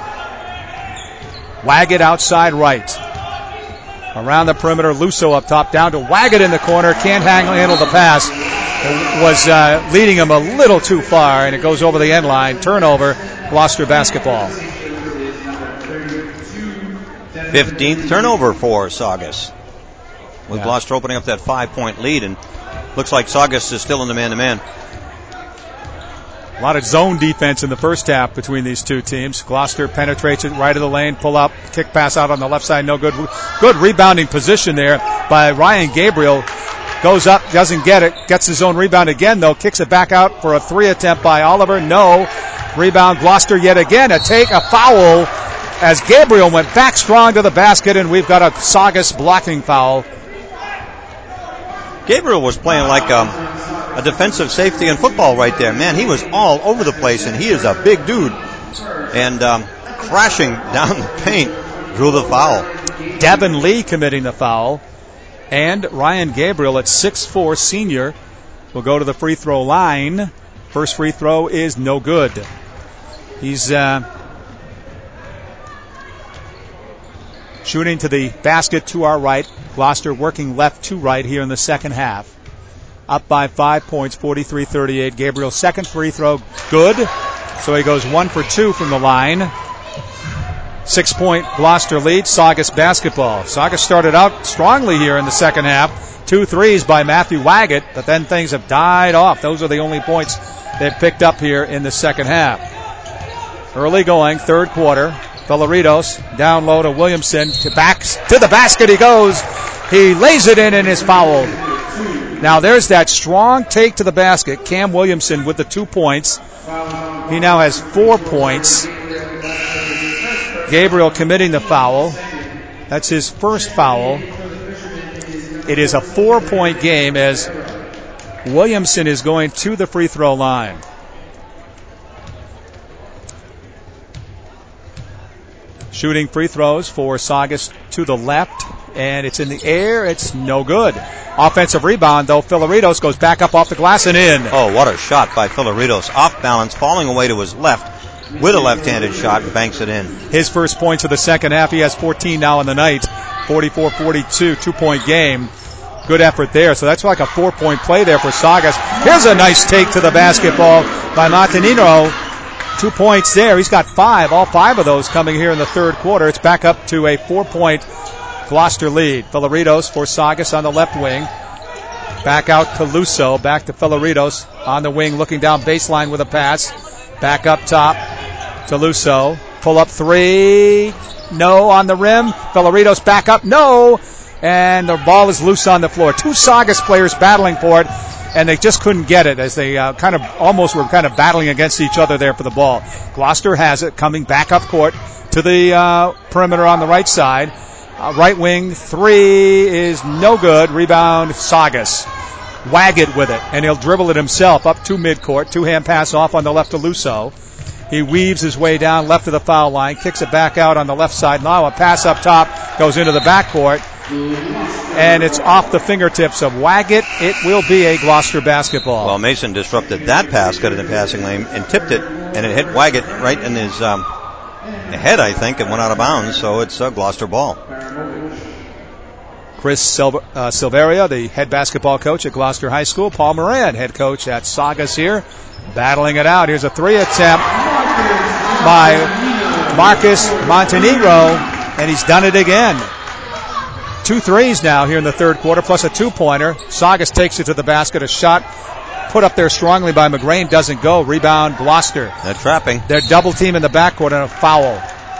Waggett outside right. Around the perimeter, Lusso up top, down to Waggett in the corner. Can't handle the pass. It was uh, leading him a little too far, and it goes over the end line. Turnover, Gloucester basketball. fifteenth turnover for Saugus. With Yeah. Gloucester opening up that five-point lead, and looks like Saugus is still in the man-to-man. A lot of zone defense in the first half between these two teams. Gloucester penetrates it right of the lane, pull up, kick pass out on the left side, no good. Good rebounding position there by Ryan Gabriel. Goes up, doesn't get it, gets his own rebound again though, kicks it back out for a three attempt by Oliver. No. Rebound Gloucester yet again. A take, a foul as Gabriel went back strong to the basket, and we've got a Saugus blocking foul. Gabriel was playing like um, a defensive safety in football right there. Man, he was all over the place, and he is a big dude. And um, crashing down the paint, drew the foul. Devin Lee committing the foul. And Ryan Gabriel at six foot four senior will go to the free throw line. First free throw is no good. He's uh, shooting to the basket to our right. Gloucester working left to right here in the second half. Up by five points, forty-three thirty-eight. Gabriel's second free throw, good. So he goes one for two from the line. Six-point Gloucester lead, Saugus basketball. Saugus started out strongly here in the second half. Two threes by Matthew Waggett, but then things have died off. Those are the only points they've picked up here in the second half. Early going, third quarter. Felaritos down low to Williamson. To back to the basket he goes. He lays it in and is fouled. Now there's that strong take to the basket. Cam Williamson with the two points. He now has four points. Gabriel committing the foul. That's his first foul. It is a four-point game as Williamson is going to the free throw line. Shooting free throws for Saugus to the left, and it's in the air. It's no good. Offensive rebound, though. Felaritos goes back up off the glass and in. Oh, what a shot by Felaritos. Off balance, falling away to his left with a left-handed shot and banks it in. His first points of the second half. He has fourteen now in the night. forty-four forty-two, two-point game. Good effort there. So that's like a four-point play there for Saugus. Here's a nice take to the basketball by Montanino. Two points there. He's got five. All five of those coming here in the third quarter. It's back up to a four-point Gloucester lead. Felaritos for Saugus on the left wing. Back out Caluso. Back to Felaritos on the wing, looking down baseline with a pass. Back up top. Caluso. Pull up three. No on the rim. Felaritos back up. No. And the ball is loose on the floor. Two Saugus players battling for it, and they just couldn't get it as they uh, kind of almost were kind of battling against each other there for the ball. Gloucester has it, coming back up court to the uh, perimeter on the right side. Uh, right wing three is no good. Rebound Saugus. Waggett with it, and he'll dribble it himself up to midcourt. Two-hand pass off on the left to Lusso. He weaves his way down left of the foul line, kicks it back out on the left side. Now a pass up top goes into the backcourt, and it's off the fingertips of Waggett. It will be a Gloucester basketball. Well, Mason disrupted that pass, got in the passing lane, and tipped it, and it hit Waggett right in his um, head, I think, and went out of bounds, so it's a Gloucester ball. Chris Sil- uh, Silveria, the head basketball coach at Gloucester High School. Paul Moran, head coach at Saugus here, battling it out. Here's a three attempt by Marcus Montenegro, and he's done it again. Two threes now here in the third quarter, plus a two-pointer. Saugus takes it to the basket. A shot put up there strongly by McGrain doesn't go. Rebound Gloucester. They're trapping. They're double team in the backcourt and a foul.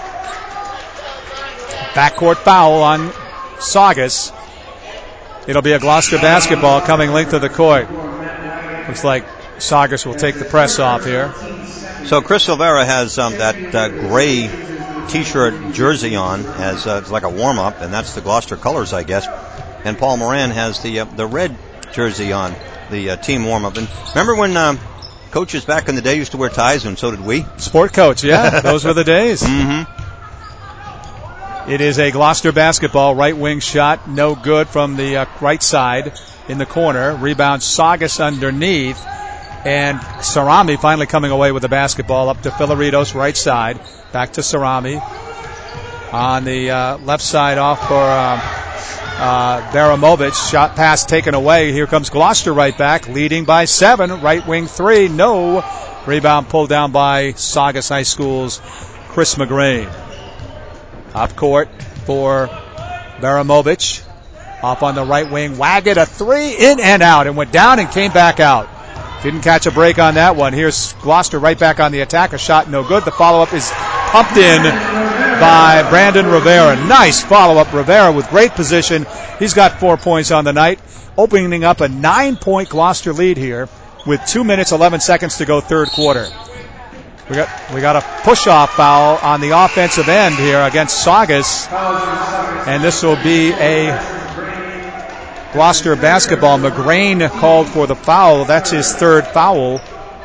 Backcourt foul on Saugus. It'll be a Gloucester basketball coming length of the court. Looks like Saugus will take the press off here. So Chris Silvera has um, that uh, gray T-shirt jersey on as uh, it's like a warm-up, and that's the Gloucester colors, I guess. And Paul Moran has the uh, the red jersey on, the uh, team warm-up. And remember when um, coaches back in the day used to wear ties, and so did we? Sport coach, yeah. Those were the days. Mm-hmm. It is a Gloucester basketball. Right wing shot, no good from the uh, right side in the corner. Rebound Saugus underneath. And Sarami finally coming away with the basketball up to Filaritos, right side. Back to Sarami. On the uh, left side off for uh, uh, Baramovic. Shot pass taken away. Here comes Gloucester right back, leading by seven. Right wing three, no. Rebound pulled down by Saugus High School's Chris McGrain. Up court for Baramovic. Off on the right wing. Waggett, a three, in and out. And went down and came back out. Didn't catch a break on that one. Here's Gloucester right back on the attack. A shot no good. The follow-up is pumped in by Brandon Rivera. Nice follow-up. Rivera with great position. He's got four points on the night, opening up a nine-point Gloucester lead here with two minutes, eleven seconds to go third quarter. We got we got a push-off foul on the offensive end here against Saugus, and this will be a Gloucester basketball. McGrain called for the foul. That's his third foul.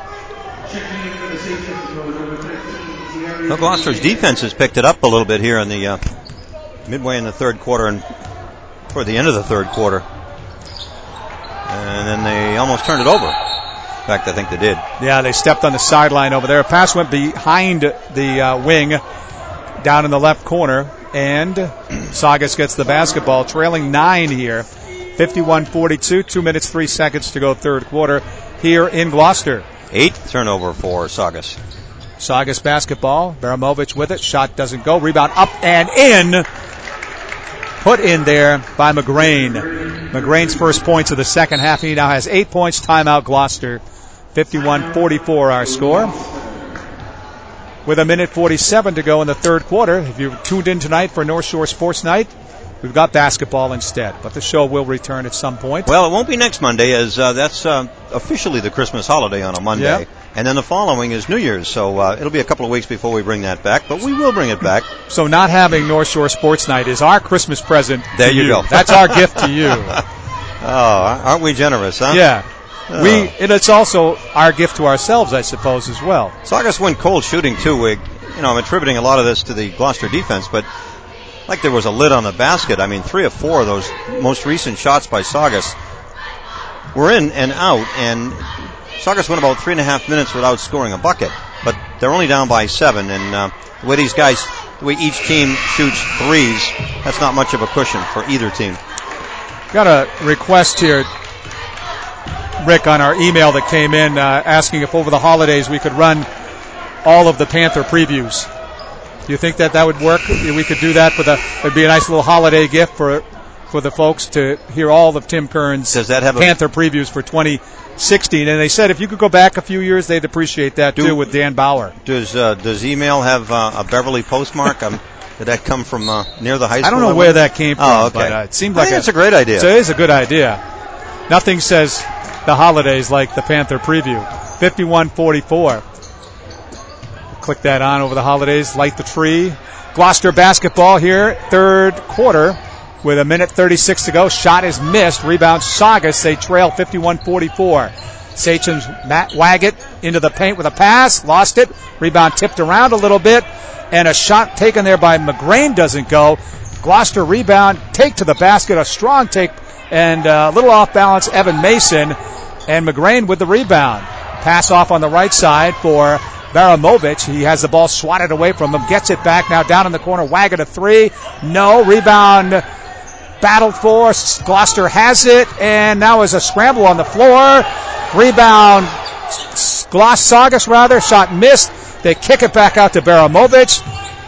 Well, Gloucester's defense has picked it up a little bit here in the uh, midway in the third quarter and toward the end of the third quarter, and then they almost turned it over. In fact, I think they did. Yeah, they stepped on the sideline over there. A pass went behind the uh, wing down in the left corner, and Saugus gets the basketball, trailing nine here. fifty-one forty-two, two minutes, three seconds to go third quarter here in Gloucester. Eighth turnover for Saugus. Saugus basketball. Baramovic with it. Shot doesn't go. Rebound up and in. Put in there by McGrain. McGrain's first points of the second half. He now has eight points. Timeout Gloucester. fifty-one forty-four our score. With a minute forty-seven to go in the third quarter. If you've tuned in tonight for North Shore Sports Night, we've got basketball instead. But the show will return at some point. Well, it won't be next Monday, as uh, that's uh, officially the Christmas holiday on a Monday. Yep. And then the following is New Year's, so uh, it'll be a couple of weeks before we bring that back, but we will bring it back. So not having North Shore Sports Night is our Christmas present to There you, you. go. That's our gift to you. Oh, aren't we generous, huh? Yeah. Oh. We, and it's also our gift to ourselves, I suppose, as well. Saugus went cold shooting, too. We, you know, I'm attributing a lot of this to the Gloucester defense, but like there was a lid on the basket. I mean, three or four of those most recent shots by Saugus were in and out, and Saugus went about three and a half minutes without scoring a bucket, but they're only down by seven, and uh, the way these guys, the way each team shoots threes, that's not much of a cushion for either team. Got a request here, Rick, on our email that came in uh, asking if over the holidays we could run all of the Panther previews. Do you think that that would work? We could do that for the, it'd be a nice little holiday gift for for the folks to hear all of Tim Kern's Does that have a, Panther previews for twenty sixteen. And they said if you could go back a few years, they'd appreciate that do, too with Dan Bauer. Does uh, does email have uh, a Beverly postmark? um, did that come from uh, near the high school? I don't know where that came from, oh, okay. but uh, it seemed I like think a, it's a great idea. So it is a good idea. Nothing says the holidays like the Panther preview. fifty-one forty-four. Click that on over the holidays. Light the tree. Gloucester basketball here, third quarter, with a minute thirty-six to go. Shot is missed. Rebound Saugus. They trail fifty-one forty-four. Sachem's Matt Waggett into the paint with a pass. Lost it. Rebound tipped around a little bit. And a shot taken there by McGrain doesn't go. Gloucester rebound. Take to the basket. A strong take. And a little off balance. Evan Mason. And McGrain with the rebound. Pass off on the right side for Baramovic. He has the ball swatted away from him. Gets it back now down in the corner. Waggett a three. No. Rebound battled for. Gloucester has it. And now is a scramble on the floor. Rebound. Gloss Saugus rather. Shot missed. They kick it back out to Baramovic.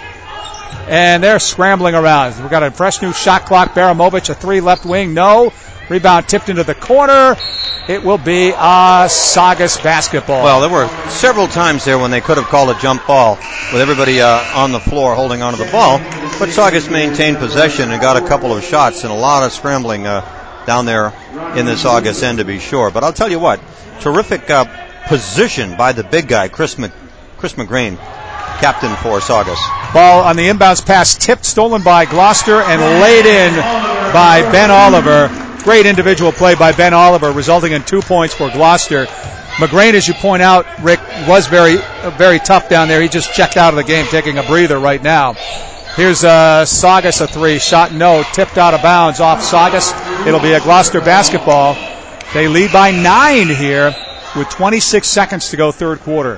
And they're scrambling around. We've got a fresh new shot clock. Baramovic a three left wing. No. Rebound tipped into the corner. It will be a Saugus basketball. Well, there were several times there when they could have called a jump ball with everybody uh, on the floor holding onto the ball. But Saugus maintained possession and got a couple of shots and a lot of scrambling uh, down there in the Saugus end, to be sure. But I'll tell you what, terrific uh, position by the big guy, Chris, Mc, Chris McGrain, captain for Saugus. Ball on the inbounds pass, tipped, stolen by Gloucester, and laid in by Ben Oliver. Great individual play by Ben Oliver, resulting in two points for Gloucester. McGrain, as you point out, Rick, was very, very tough down there. He just checked out of the game, taking a breather right now. Here's uh, Saugus, a three. Shot no. Tipped out of bounds off Saugus. It'll be a Gloucester basketball. They lead by nine here with twenty-six seconds to go third quarter.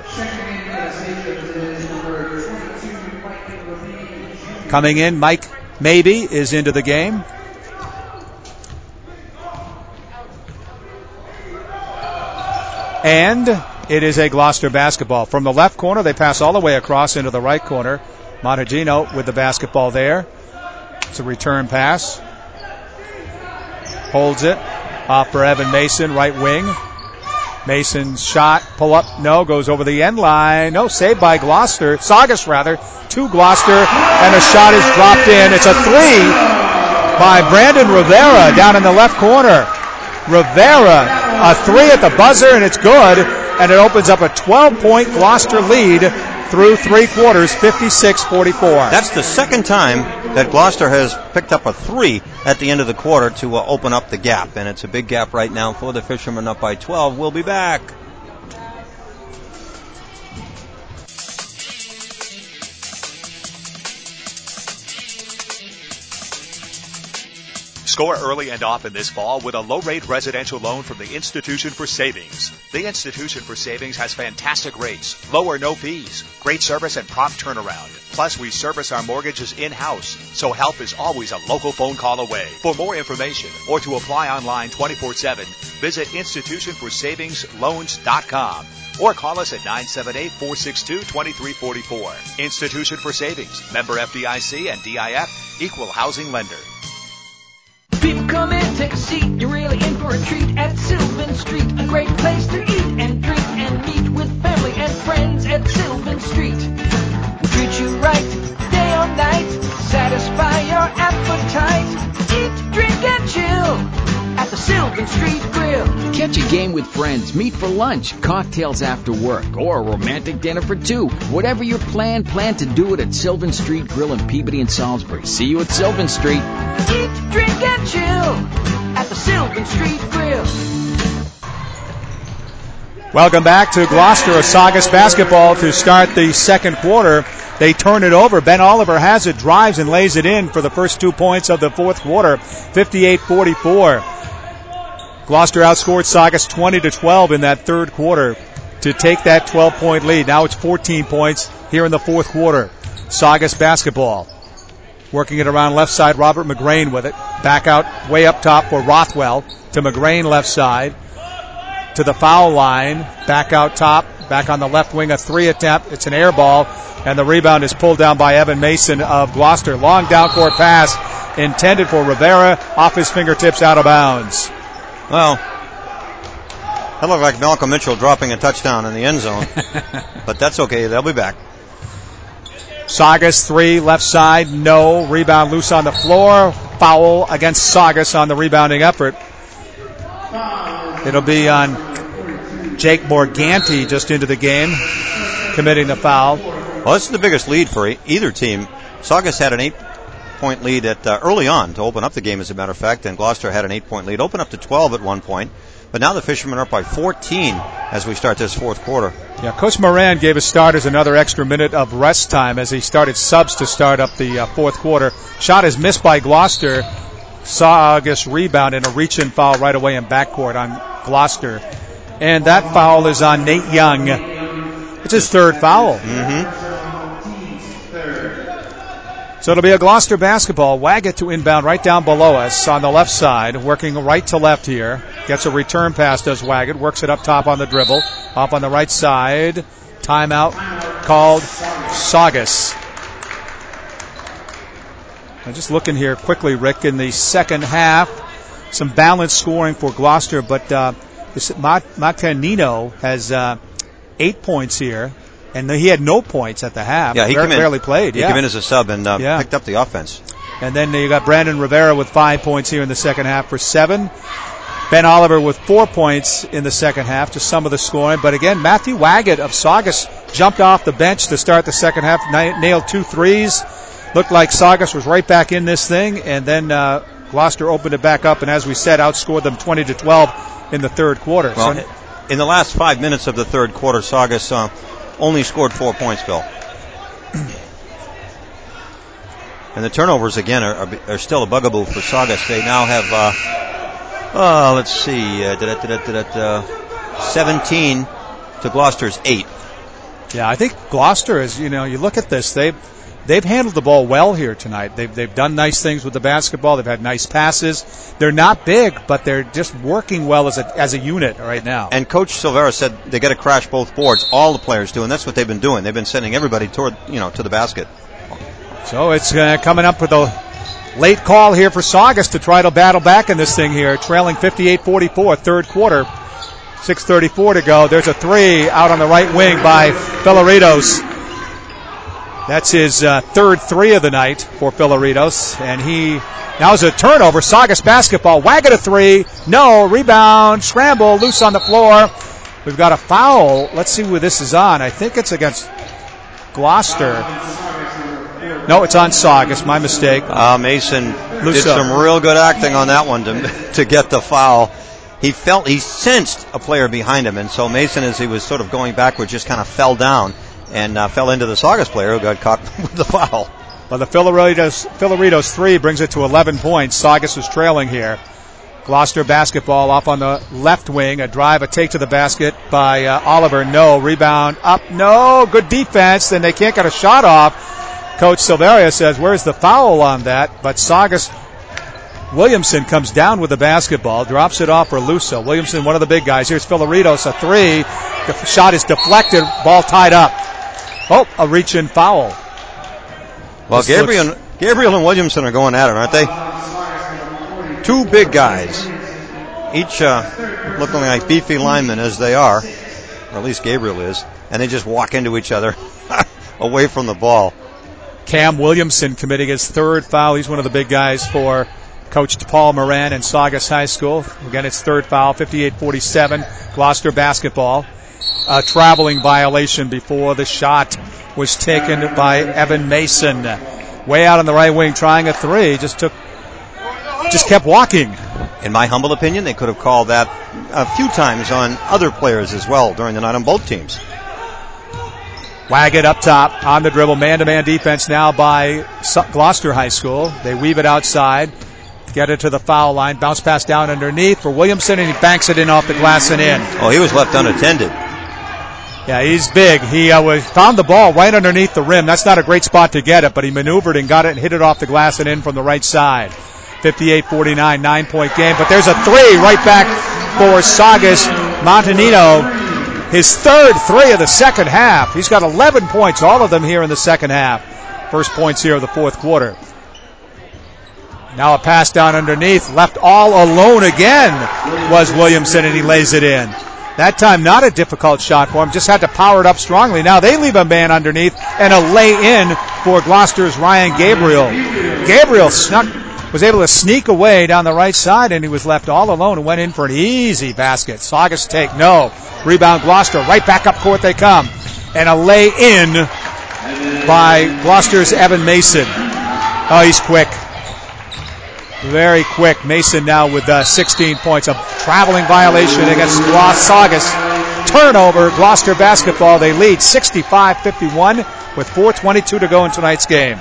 Coming in, Mike Maybe is into the game. And it is a Gloucester basketball. From the left corner, they pass all the way across into the right corner. Montegino with the basketball there. It's a return pass. Holds it. Off for Evan Mason, right wing. Mason's shot, pull up, no, goes over the end line. No, saved by Gloucester. Saugus, rather, to Gloucester, and a shot is dropped in. It's a three by Brandon Rivera down in the left corner. Rivera, a three at the buzzer, and it's good, and it opens up a twelve-point Gloucester lead through three quarters, fifty-six forty-four. That's the second time that Gloucester has picked up a three at the end of the quarter to uh, open up the gap, and it's a big gap right now for the Fishermen, up by twelve. We'll be back. Score early and often this fall with a low-rate residential loan from the Institution for Savings. The Institution for Savings has fantastic rates, low or no fees, great service, and prompt turnaround. Plus, we service our mortgages in-house, so help is always a local phone call away. For more information or to apply online twenty-four seven, visit institution for savings loans dot com or call us at nine seven eight, four six two, two three four four. Institution for Savings, member F D I C and D I F, equal housing lender. People come in, take a seat, you're really in for a treat at Sylvan Street. A great place to eat and drink and meet with family and friends at Sylvan Street. We'll treat you right, day or night, satisfy your appetite. Eat, drink, and chill at the Sylvan Street Grill. Catch a game with friends, meet for lunch, cocktails after work, or a romantic dinner for two. Whatever your plan, plan to do it at Sylvan Street Grill in Peabody and Salisbury. See you at Sylvan Street. Eat, drink, and chill at the Sylvan Street Grill. Welcome back to Gloucester Saugus basketball to start the second quarter. They turn it over. Ben Oliver has it, drives and lays it in for the first two points of the fourth quarter, fifty-eight forty-four. Gloucester outscored Saugus twenty to twelve in that third quarter to take that twelve-point lead. Now it's fourteen points here in the fourth quarter. Saugus basketball. Working it around left side, Robert McGrain with it. Back out way up top for Rothwell to McGrain left side. To the foul line. Back out top. Back on the left wing, a three attempt. It's an air ball. And the rebound is pulled down by Evan Mason of Gloucester. Long down court pass intended for Rivera. Off his fingertips, out of bounds. Well, that looked like Malcolm Mitchell dropping a touchdown in the end zone. But that's okay. They'll be back. Saugus, three, left side, no. Rebound loose on the floor. Foul against Saugus on the rebounding effort. It'll be on Jake Morganti just into the game, committing the foul. Well, this is the biggest lead for either team. Saugus had an eight-point lead at uh, early on to open up the game, as a matter of fact, and Gloucester had an eight-point lead. Open up to twelve at one point. But now the Fishermen are up by fourteen as we start this fourth quarter. Yeah, Coach Moran gave his starters another extra minute of rest time as he started subs to start up the uh, fourth quarter. Shot is missed by Gloucester. Saugus rebound and a reach-in foul right away in backcourt on Gloucester. And that foul is on Nate Young. It's his third foul. Mm-hmm. So it'll be a Gloucester basketball. Waggett to inbound right down below us on the left side, working right to left here. Gets a return pass, does Waggett. Works it up top on the dribble. Off on the right side. Timeout called Saugus. I'm just looking here quickly, Rick, in the second half. Some balanced scoring for Gloucester, but uh, Matanino has uh, eight points here. And he had no points at the half. Yeah, he barely, came in, barely played. He yeah. came in as a sub and uh, yeah. picked up the offense. And then you got Brandon Rivera with five points here in the second half for seven. Ben Oliver with four points in the second half to some of the scoring. But again, Matthew Waggett of Saugus jumped off the bench to start the second half, nailed two threes. Looked like Saugus was right back in this thing. And then uh, Gloucester opened it back up and, as we said, outscored them twenty to twelve in the third quarter. Well, so, in the last five minutes of the third quarter, Saugus uh, only scored four points, Bill. And the turnovers, again, are, are, are still a bugaboo for Saugus. They now have, uh, oh, let's see, uh, da, da, da, da, da, seventeen to Gloucester's eight. Yeah, I think Gloucester is, you know, you look at this, they've, they've handled the ball well here tonight. They've, they've done nice things with the basketball. They've had nice passes. They're not big, but they're just working well as a, as a unit right now. And Coach Silvera said they got to crash both boards. All the players do, and that's what they've been doing. They've been sending everybody toward, you know, to the basket. So it's uh, coming up with a late call here for Saugus to try to battle back in this thing here, trailing fifty-eight forty-four, third quarter. six thirty-four to go. There's a three out on the right wing by Filaritos. That's his uh, third three of the night for Filaritos. And he now is a turnover. Saugus basketball. Waggett a three. No. Rebound. Scramble. Loose on the floor. We've got a foul. Let's see who this is on. I think it's against Gloucester. No, it's on Saugus. My mistake. Uh, Mason Lusso. did some real good acting on that one to, to get the foul. He felt, he sensed a player behind him, and so Mason, as he was sort of going backwards, just kind of fell down and uh, fell into the Saugus player who got caught with the foul. Well, the Filaritos, Filaritos three brings it to eleven points. Saugus is trailing here. Gloucester basketball off on the left wing. A drive, a take to the basket by uh, Oliver. No. Rebound up. No. Good defense. Then they can't get a shot off. Coach Silveria says, where's the foul on that? But Saugus Williamson comes down with the basketball, drops it off for Lusso. Williamson, one of the big guys. Here's Filaritos, a three. The shot is deflected, ball tied up. Oh, a reach-in foul. Well, this Gabriel, looks... Gabriel and Williamson are going at it, aren't they? Two big guys, each uh, looking like beefy linemen as they are, or at least Gabriel is, and they just walk into each other away from the ball. Cam Williamson committing his third foul. He's one of the big guys for Coach Paul Moran and Saugus High School. Again, it's third foul, fifty-eight forty-seven. Gloucester basketball. A traveling violation before the shot was taken by Evan Mason. Way out on the right wing, trying a three. Just took, just kept walking. In my humble opinion, they could have called that a few times on other players as well during the night on both teams. Waggett up top on the dribble. Man-to-man defense now by Gloucester High School. They weave it outside. Get it to the foul line. Bounce pass down underneath for Williamson, and he banks it in off the glass and in. Oh, he was left unattended. Yeah, he's big. He uh, was, found the ball right underneath the rim. That's not a great spot to get it, but he maneuvered and got it and hit it off the glass and in from the right side. fifty-eight forty-nine, nine-point game. But there's a three right back for Saugus. Montanino, his third three of the second half. He's got eleven points, all of them here in the second half. First points here of the fourth quarter. Now a pass down underneath, left all alone again was Williamson, and he lays it in. That time not a difficult shot for him, just had to power it up strongly. Now they leave a man underneath and a lay in for Gloucester's Ryan Gabriel. Gabriel snuck, was able to sneak away down the right side, and he was left all alone and went in for an easy basket. Saugus take, no. Rebound Gloucester, right back up court they come. And a lay in by Gloucester's Evan Mason. Oh, he's quick. Very quick. Mason now with uh, sixteen points. A traveling violation against Saugus. Turnover, Gloucester basketball. They lead sixty-five fifty-one with four twenty-two to go in tonight's game.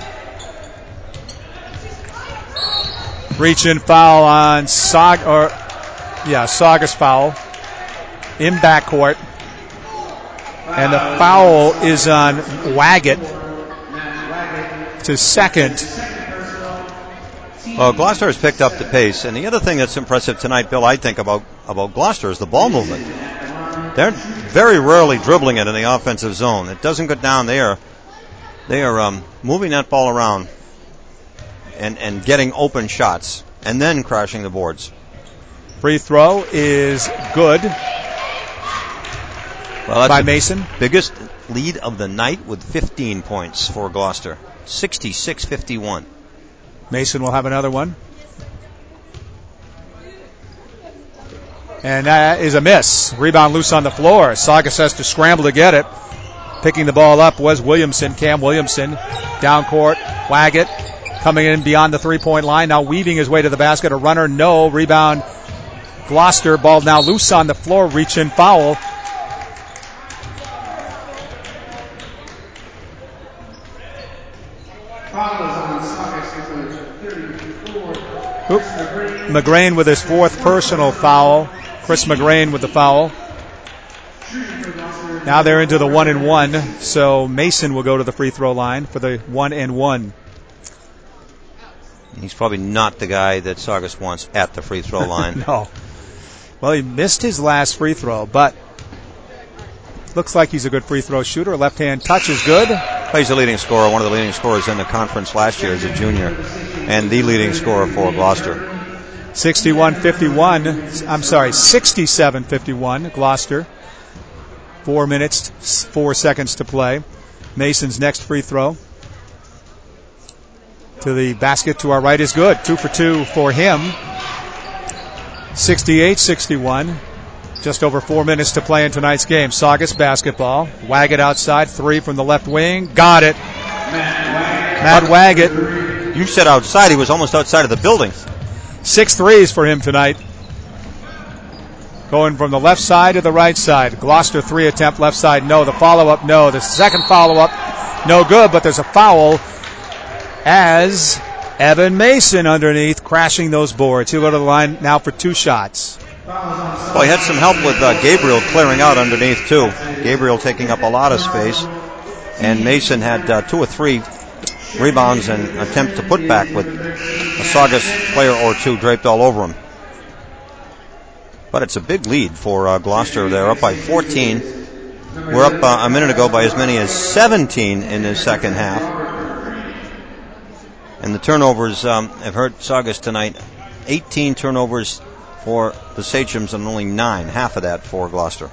Reach in foul on Saug, or yeah, Saugus foul in backcourt. And the foul is on Waggett to second. Well, Gloucester has picked up the pace, and the other thing that's impressive tonight, Bill, I think about, about Gloucester is the ball movement. They're very rarely dribbling it in the offensive zone. It doesn't go down there. They are um, moving that ball around and, and getting open shots and then crashing the boards. Free throw is good well, that's by Mason. Biggest lead of the night with fifteen points for Gloucester, sixty-six fifty-one. Mason will have another one. And that is a miss. Rebound loose on the floor. Saugus has to scramble to get it. Picking the ball up was Williamson, Cam Williamson. Down court, Waggett coming in beyond the three-point line. Now weaving his way to the basket. A runner, no. Rebound, Gloucester. Ball now loose on the floor. Reach in foul. Foul is on Saugus. McGrain with his fourth personal foul. Chris McGrain with the foul. Now they're into the one and one, so Mason will go to the free throw line for the one and one. He's probably not the guy that Saugus wants at the free throw line. No. Well, he missed his last free throw, but looks like he's a good free throw shooter. Left hand touch is good. Well, he's the leading scorer, one of the leading scorers in the conference last year as a junior, and the leading scorer for Gloucester. sixty-one fifty-one. I'm sorry, sixty-seven fifty-one. Gloucester. Four minutes, four seconds to play. Mason's next free throw to the basket to our right is good. Two for two for him. sixty-eight sixty-one. Just over four minutes to play in tonight's game. Saugus basketball. Waggett outside. Three from the left wing. Got it. Matt Waggett. You said outside. He was almost outside of the building. Six threes for him tonight. Going from the left side to the right side. Gloucester three attempt left side. No. The follow-up, no. The second follow-up, no good, but there's a foul as Evan Mason underneath crashing those boards. He'll go to the line now for two shots. Well, he had some help with uh, Gabriel clearing out underneath, too. Gabriel taking up a lot of space. And Mason had uh, two or three rebounds and attempt to put back with a Saugus player or two draped all over him. But it's a big lead for uh, Gloucester. They're up by fourteen. We're up uh, a minute ago by as many as seventeen in the second half. And the turnovers um, have hurt Saugus tonight. eighteen turnovers for the Sachems and only nine, half of that for Gloucester.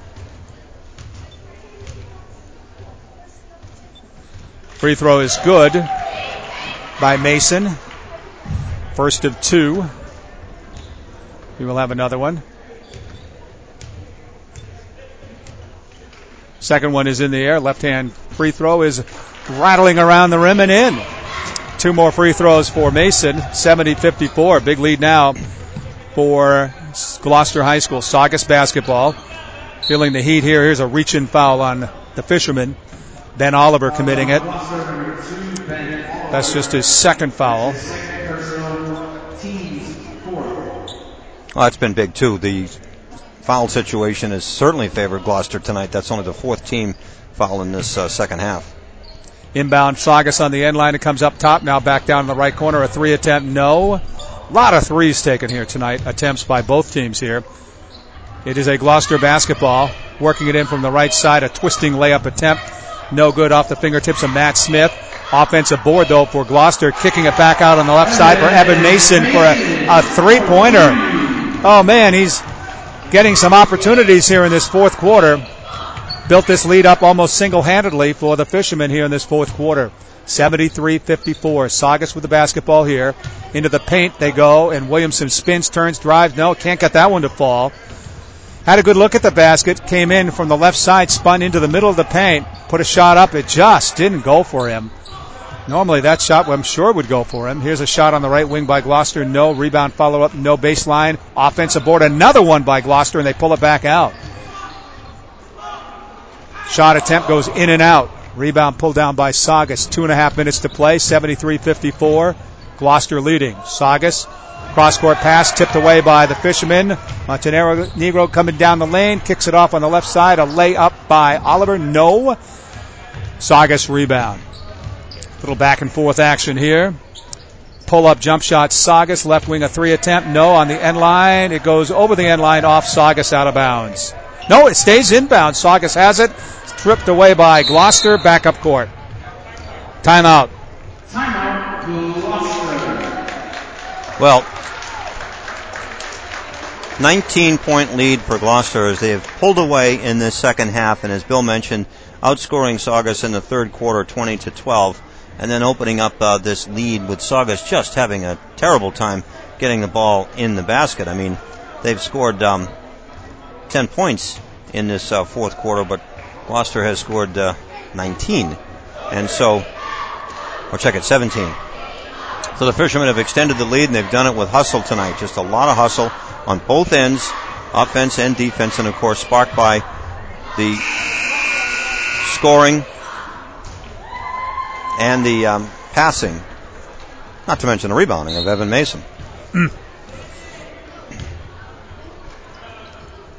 Free throw is good by Mason. First of two. We will have another one. Second one is in the air. Left-hand free throw is rattling around the rim and in. Two more free throws for Mason. seventy fifty-four. Big lead now for Gloucester High School. Saugus basketball. Feeling the heat here. Here's a reach-in foul on the Fisherman. Ben Oliver committing it. That's just his second foul. Well, that's been big, too. The foul situation has certainly favored Gloucester tonight. That's only the fourth team foul in this uh, second half. Inbound Saugus on the end line. It comes up top. Now back down in the right corner. A three attempt. No. A lot of threes taken here tonight. Attempts by both teams here. It is a Gloucester basketball. Working it in from the right side. A twisting layup attempt. No good off the fingertips of Matt Smith. Offensive board, though, for Gloucester. Kicking it back out on the left side for Evan Mason for a, a three-pointer. Oh, man, he's getting some opportunities here in this fourth quarter. Built this lead up almost single-handedly for the Fishermen here in this fourth quarter. seventy-three fifty-four. Saugus with the basketball here. Into the paint they go, and Williamson spins, turns, drives. No, can't get that one to fall. Had a good look at the basket. Came in from the left side, spun into the middle of the paint. Put a shot up. It just didn't go for him. Normally that shot, well, I'm sure, would go for him. Here's a shot on the right wing by Gloucester. No. Rebound follow-up. No. Baseline. Offensive board. Another one by Gloucester, and they pull it back out. Shot attempt goes in and out. Rebound pulled down by Saugus. Two and a half minutes to play. seventy-three fifty-four. Gloucester leading. Saugus. Cross-court pass tipped away by the Fishermen. Montenegro Negro coming down the lane. Kicks it off on the left side. A layup by Oliver. No. Saugus rebound. Little back and forth action here. Pull up jump shot. Saugus left wing a three attempt. No on the end line. It goes over the end line off Saugus out of bounds. No, it stays inbound. Saugus has it. Tripped away by Gloucester. Back up court. Timeout. Timeout. Well, nineteen-point lead for Gloucester as they have pulled away in this second half, and as Bill mentioned, outscoring Saugus in the third quarter twenty to twelve, and then opening up uh, this lead with Saugus just having a terrible time getting the ball in the basket. I mean, they've scored um, ten points in this uh, fourth quarter, but Gloucester has scored uh, nineteen, and so, or check it, seventeen. So the Fishermen have extended the lead, and they've done it with hustle tonight. Just a lot of hustle on both ends, offense and defense, and of course sparked by the scoring and the um, passing, not to mention the rebounding of Evan Mason. Mm.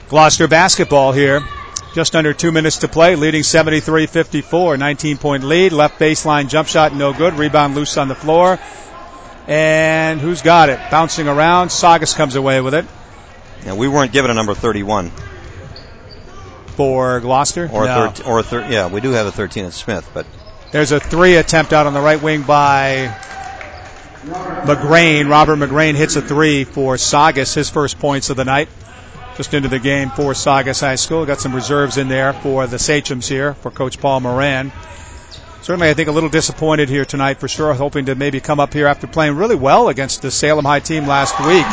Gloucester basketball here. Just under two minutes to play, leading seventy-three fifty-four. nineteen-point lead. Left baseline jump shot, no good. Rebound loose on the floor. And who's got it? Bouncing around. Saugus comes away with it. Yeah, we weren't given a number thirty-one. For Gloucester? Or, no. thir- or thir- yeah, we do have a thirteen at Smith, but there's a three attempt out on the right wing by McGrain. Robert McGrain hits a three for Saugus, his first points of the night. Just into the game for Saugus High School. Got some reserves in there for the Sachems here, for Coach Paul Moran. Certainly, I think a little disappointed here tonight for sure, hoping to maybe come up here after playing really well against the Salem High team last week.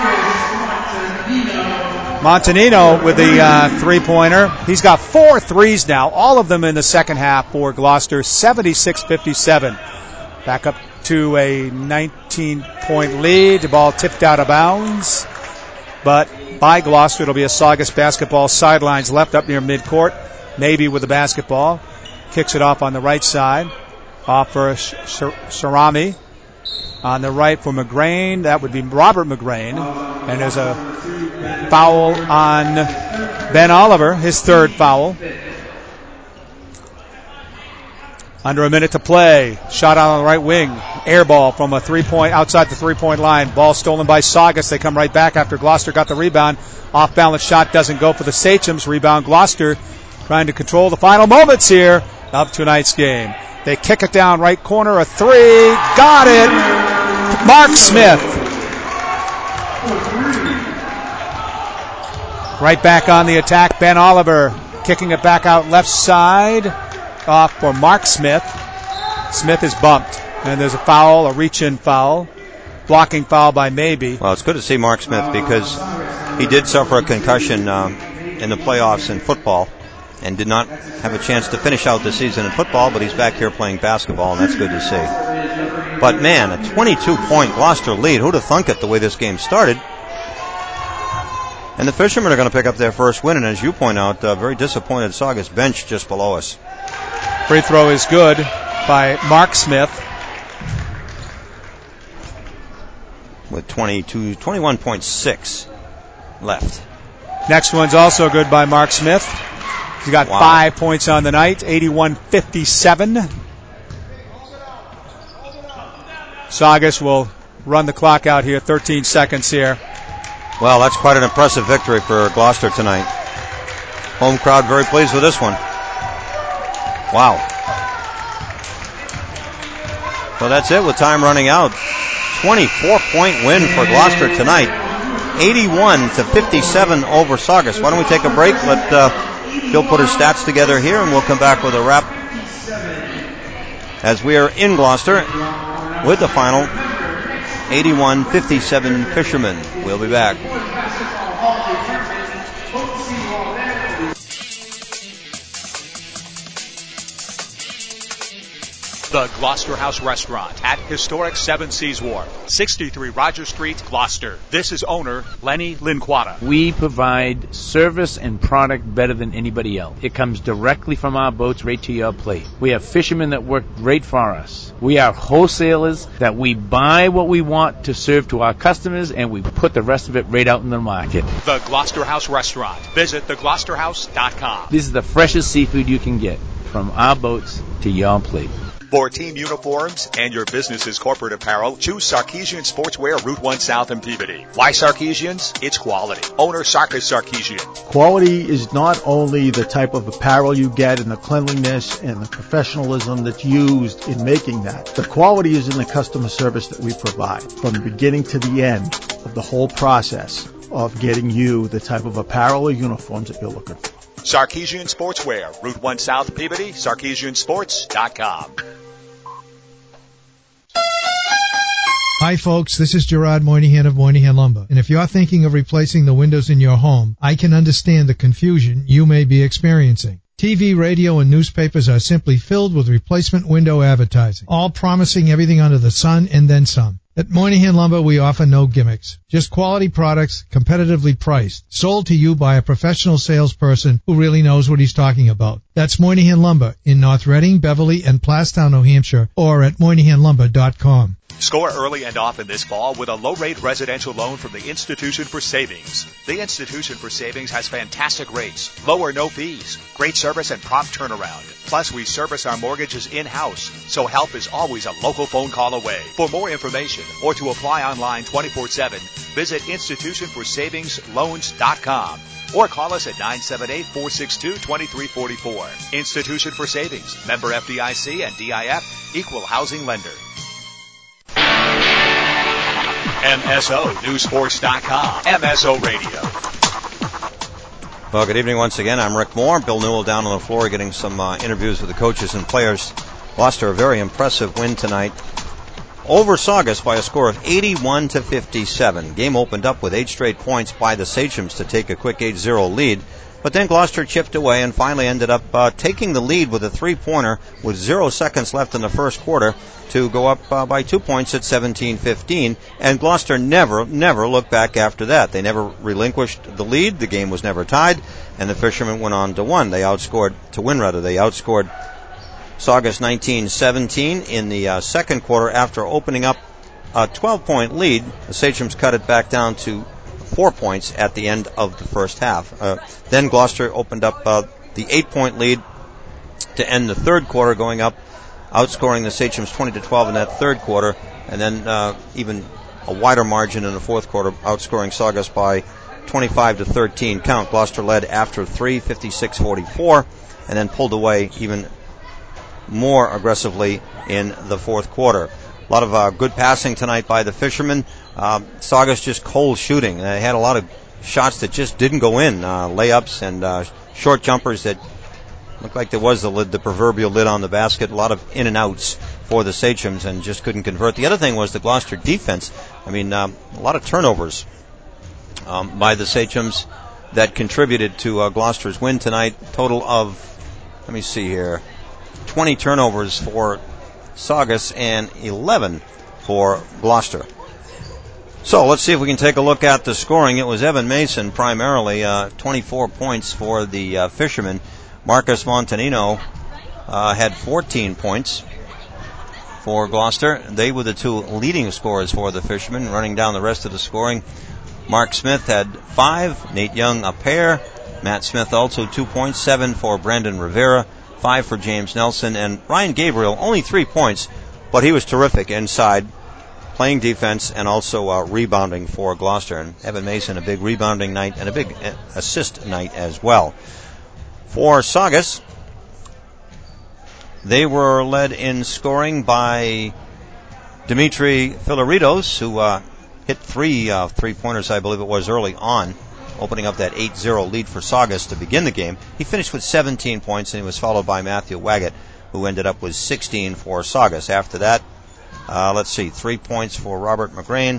Montanino with the uh, three-pointer. He's got four threes now, all of them in the second half for Gloucester, seventy-six fifty-seven. Back up to a nineteen-point lead. The ball tipped out of bounds. But by Gloucester, it'll be a Saugus basketball, sidelines left up near midcourt. Navy with the basketball. Kicks it off on the right side. Off for Sarami. On the right for McGrain. That would be Robert McGrain. And there's a foul on Ben Oliver, his third foul. Under a minute to play. Shot out on the right wing. Air ball from a three-point, outside the three-point line. Ball stolen by Saugus. They come right back after Gloucester got the rebound. Off-balance shot doesn't go for the Sachems. Rebound Gloucester trying to control the final moments here of tonight's game. They kick it down right corner. A three. Got it. Mark Smith. Right back on the attack. Ben Oliver kicking it back out left side. Off for Mark Smith. Smith is bumped. And there's a foul, a reach-in foul. Blocking foul by Maybe. Well, it's good to see Mark Smith because he did suffer a concussion um, in the playoffs in football and did not have a chance to finish out the season in football, but he's back here playing basketball, and that's good to see. But, man, a twenty-two point Gloucester lead. Who'd have thunk it the way this game started? And the Fishermen are going to pick up their first win, and as you point out, a very disappointed Saugus bench just below us. Free throw is good by Mark Smith. With twenty-two, twenty-one point six left. Next one's also good by Mark Smith. He's got wow. five points on the night, eighty-one fifty-seven. Saugus will run the clock out here, thirteen seconds here. Well, that's quite an impressive victory for Gloucester tonight. Home crowd very pleased with this one. Wow. Well, that's it with time running out. twenty-four point win for Gloucester tonight. eighty-one to fifty-seven over Saugus. Why don't we take a break? Let uh, Phil put his stats together here, and we'll come back with a wrap as we are in Gloucester with the final eighty-one fifty-seven Fishermen. We'll be back. The Gloucester House Restaurant at historic Seven Seas Wharf, sixty-three Roger Street, Gloucester. This is owner Lenny Linquata. We provide service and product better than anybody else. It comes directly from our boats right to your plate. We have fishermen that work great for us. We are wholesalers that we buy what we want to serve to our customers, and we put the rest of it right out in the market. The Gloucester House Restaurant. Visit the gloucester house dot com. This is the freshest seafood you can get from our boats to your plate. For team uniforms and your business's corporate apparel, choose Sarkeesian Sportswear, Route one South in Peabody. Why Sarkeesians? It's quality. Owner Sarkis Sarkeesian. Quality is not only the type of apparel you get and the cleanliness and the professionalism that's used in making that. The quality is in the customer service that we provide from the beginning to the end of the whole process of getting you the type of apparel or uniforms that you're looking for. Sarkeesian Sportswear, Route one South Peabody, sarkeesian sports dot com. Hi folks, this is Gerard Moynihan of Moynihan Lumber. And if you're thinking of replacing the windows in your home, I can understand the confusion you may be experiencing. T V, radio, and newspapers are simply filled with replacement window advertising, all promising everything under the sun and then some. At Moynihan Lumber, we offer no gimmicks, just quality products, competitively priced, sold to you by a professional salesperson who really knows what he's talking about. That's Moynihan Lumber in North Reading, Beverly, and Plastown, New Hampshire, or at moynihan lumber dot com. Score early and often this fall with a low-rate residential loan from the Institution for Savings. The Institution for Savings has fantastic rates, low or no fees, great service, and prompt turnaround. Plus, we service our mortgages in-house, so help is always a local phone call away. For more information or to apply online twenty-four seven, visit institution for savings loans dot com or call us at nine seven eight, four six two, two three four four. Institution for Savings, member F D I C and D I F, equal housing lender. M S O News Sports dot com, M S O Radio. Well, good evening once again. I'm Rick Moore. Bill Newell down on the floor getting some uh, interviews with the coaches and players. Gloucester, a very impressive win tonight over Saugus by a score of eighty-one to fifty-seven. Game opened up with eight straight points by the Sachems to take a quick eight zero lead. But then Gloucester chipped away and finally ended up uh, taking the lead with a three-pointer with zero seconds left in the first quarter to go up uh, by two points at seventeen fifteen. And Gloucester never, never looked back after that. They never relinquished the lead. The game was never tied, and the Fishermen went on to win. They outscored, to win rather, they outscored Saugus nineteen seventeen in the uh, second quarter after opening up a twelve-point lead. The Sachems cut it back down to four points at the end of the first half. Uh, then Gloucester opened up uh, the eight-point lead to end the third quarter, going up, outscoring the Sachems twenty to twelve in that third quarter, and then uh, even a wider margin in the fourth quarter, outscoring Saugus by twenty-five to thirteen count. Gloucester led after three, fifty-six forty-four, and then pulled away even more aggressively in the fourth quarter. A lot of uh, good passing tonight by the Fishermen. Uh, Saugus just cold shooting. They had a lot of shots that just didn't go in, uh, layups and uh, short jumpers that looked like there was the lid, the proverbial lid on the basket. A lot of in and outs for the Sachems and just couldn't convert. The other thing was the Gloucester defense. I mean, um, a lot of turnovers um, by the Sachems that contributed to uh, Gloucester's win tonight. Total of, let me see here, twenty turnovers for Saugus and eleven for Gloucester. So let's see if we can take a look at the scoring. It was Evan Mason primarily, uh, twenty-four points for the uh, Fishermen. Marcus Montanino uh, had fourteen points for Gloucester. They were the two leading scorers for the Fishermen. Running down the rest of the scoring, Mark Smith had five, Nate Young a pair, Matt Smith also two points, seven for Brandon Rivera, five for James Nelson, and Ryan Gabriel only three points, but he was terrific inside, playing defense and also uh, rebounding for Gloucester. And Evan Mason, a big rebounding night and a big assist night as well. For Saugus, they were led in scoring by Dimitri Filaritos, who uh, hit three uh, three-pointers, I believe it was, early on, opening up that eight zero lead for Saugus to begin the game. He finished with seventeen points, and he was followed by Matthew Waggett, who ended up with sixteen for Saugus. After that, uh, let's see, three points for Robert McGrain,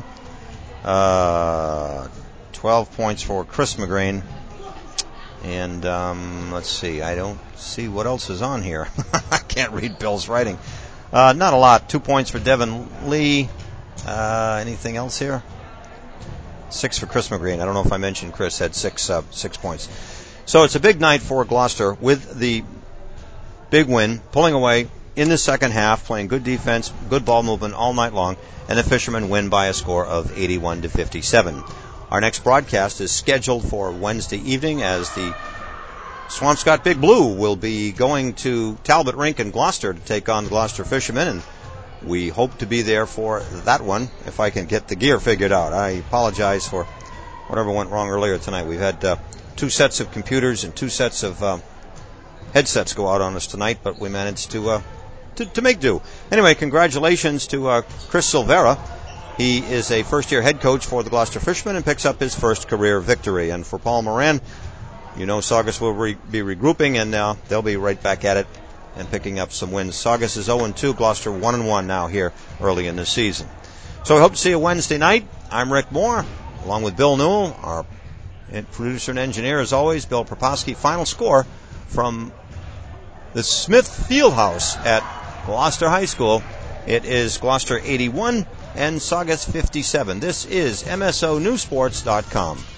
uh, twelve points for Chris McGrain, and um, let's see, I don't see what else is on here. I can't read Bill's writing. Uh, not a lot. Two points for Devin Lee. Uh, anything else here? Six for Chris McGrain. I don't know if I mentioned Chris had six uh, six points. So it's a big night for Gloucester with the big win, pulling away in the second half, playing good defense, good ball movement all night long, and the Fishermen win by a score of eighty-one to fifty-seven. Our next broadcast is scheduled for Wednesday evening as the Swampscott Big Blue will be going to Talbot Rink in Gloucester to take on the Gloucester Fishermen, and we hope to be there for that one if I can get the gear figured out. I apologize for whatever went wrong earlier tonight. We've had uh, two sets of computers and two sets of uh, headsets go out on us tonight, but we managed to, uh, to to make do. Anyway, congratulations to uh, Chris Silvera. He is a first-year head coach for the Gloucester Fishermen and picks up his first career victory. And for Paul Moran, you know Saugus will re- be regrouping, and uh, they'll be right back at it and picking up some wins. Saugus is oh and two, Gloucester one and one now here early in the season. So we hope to see you Wednesday night. I'm Rick Moore, along with Bill Newell, our producer and engineer, as always, Bill Proposki. Final score from the Smith Fieldhouse at Gloucester High School. It is Gloucester eighty-one and Saugus fifty-seven. This is M S O News Sports dot com.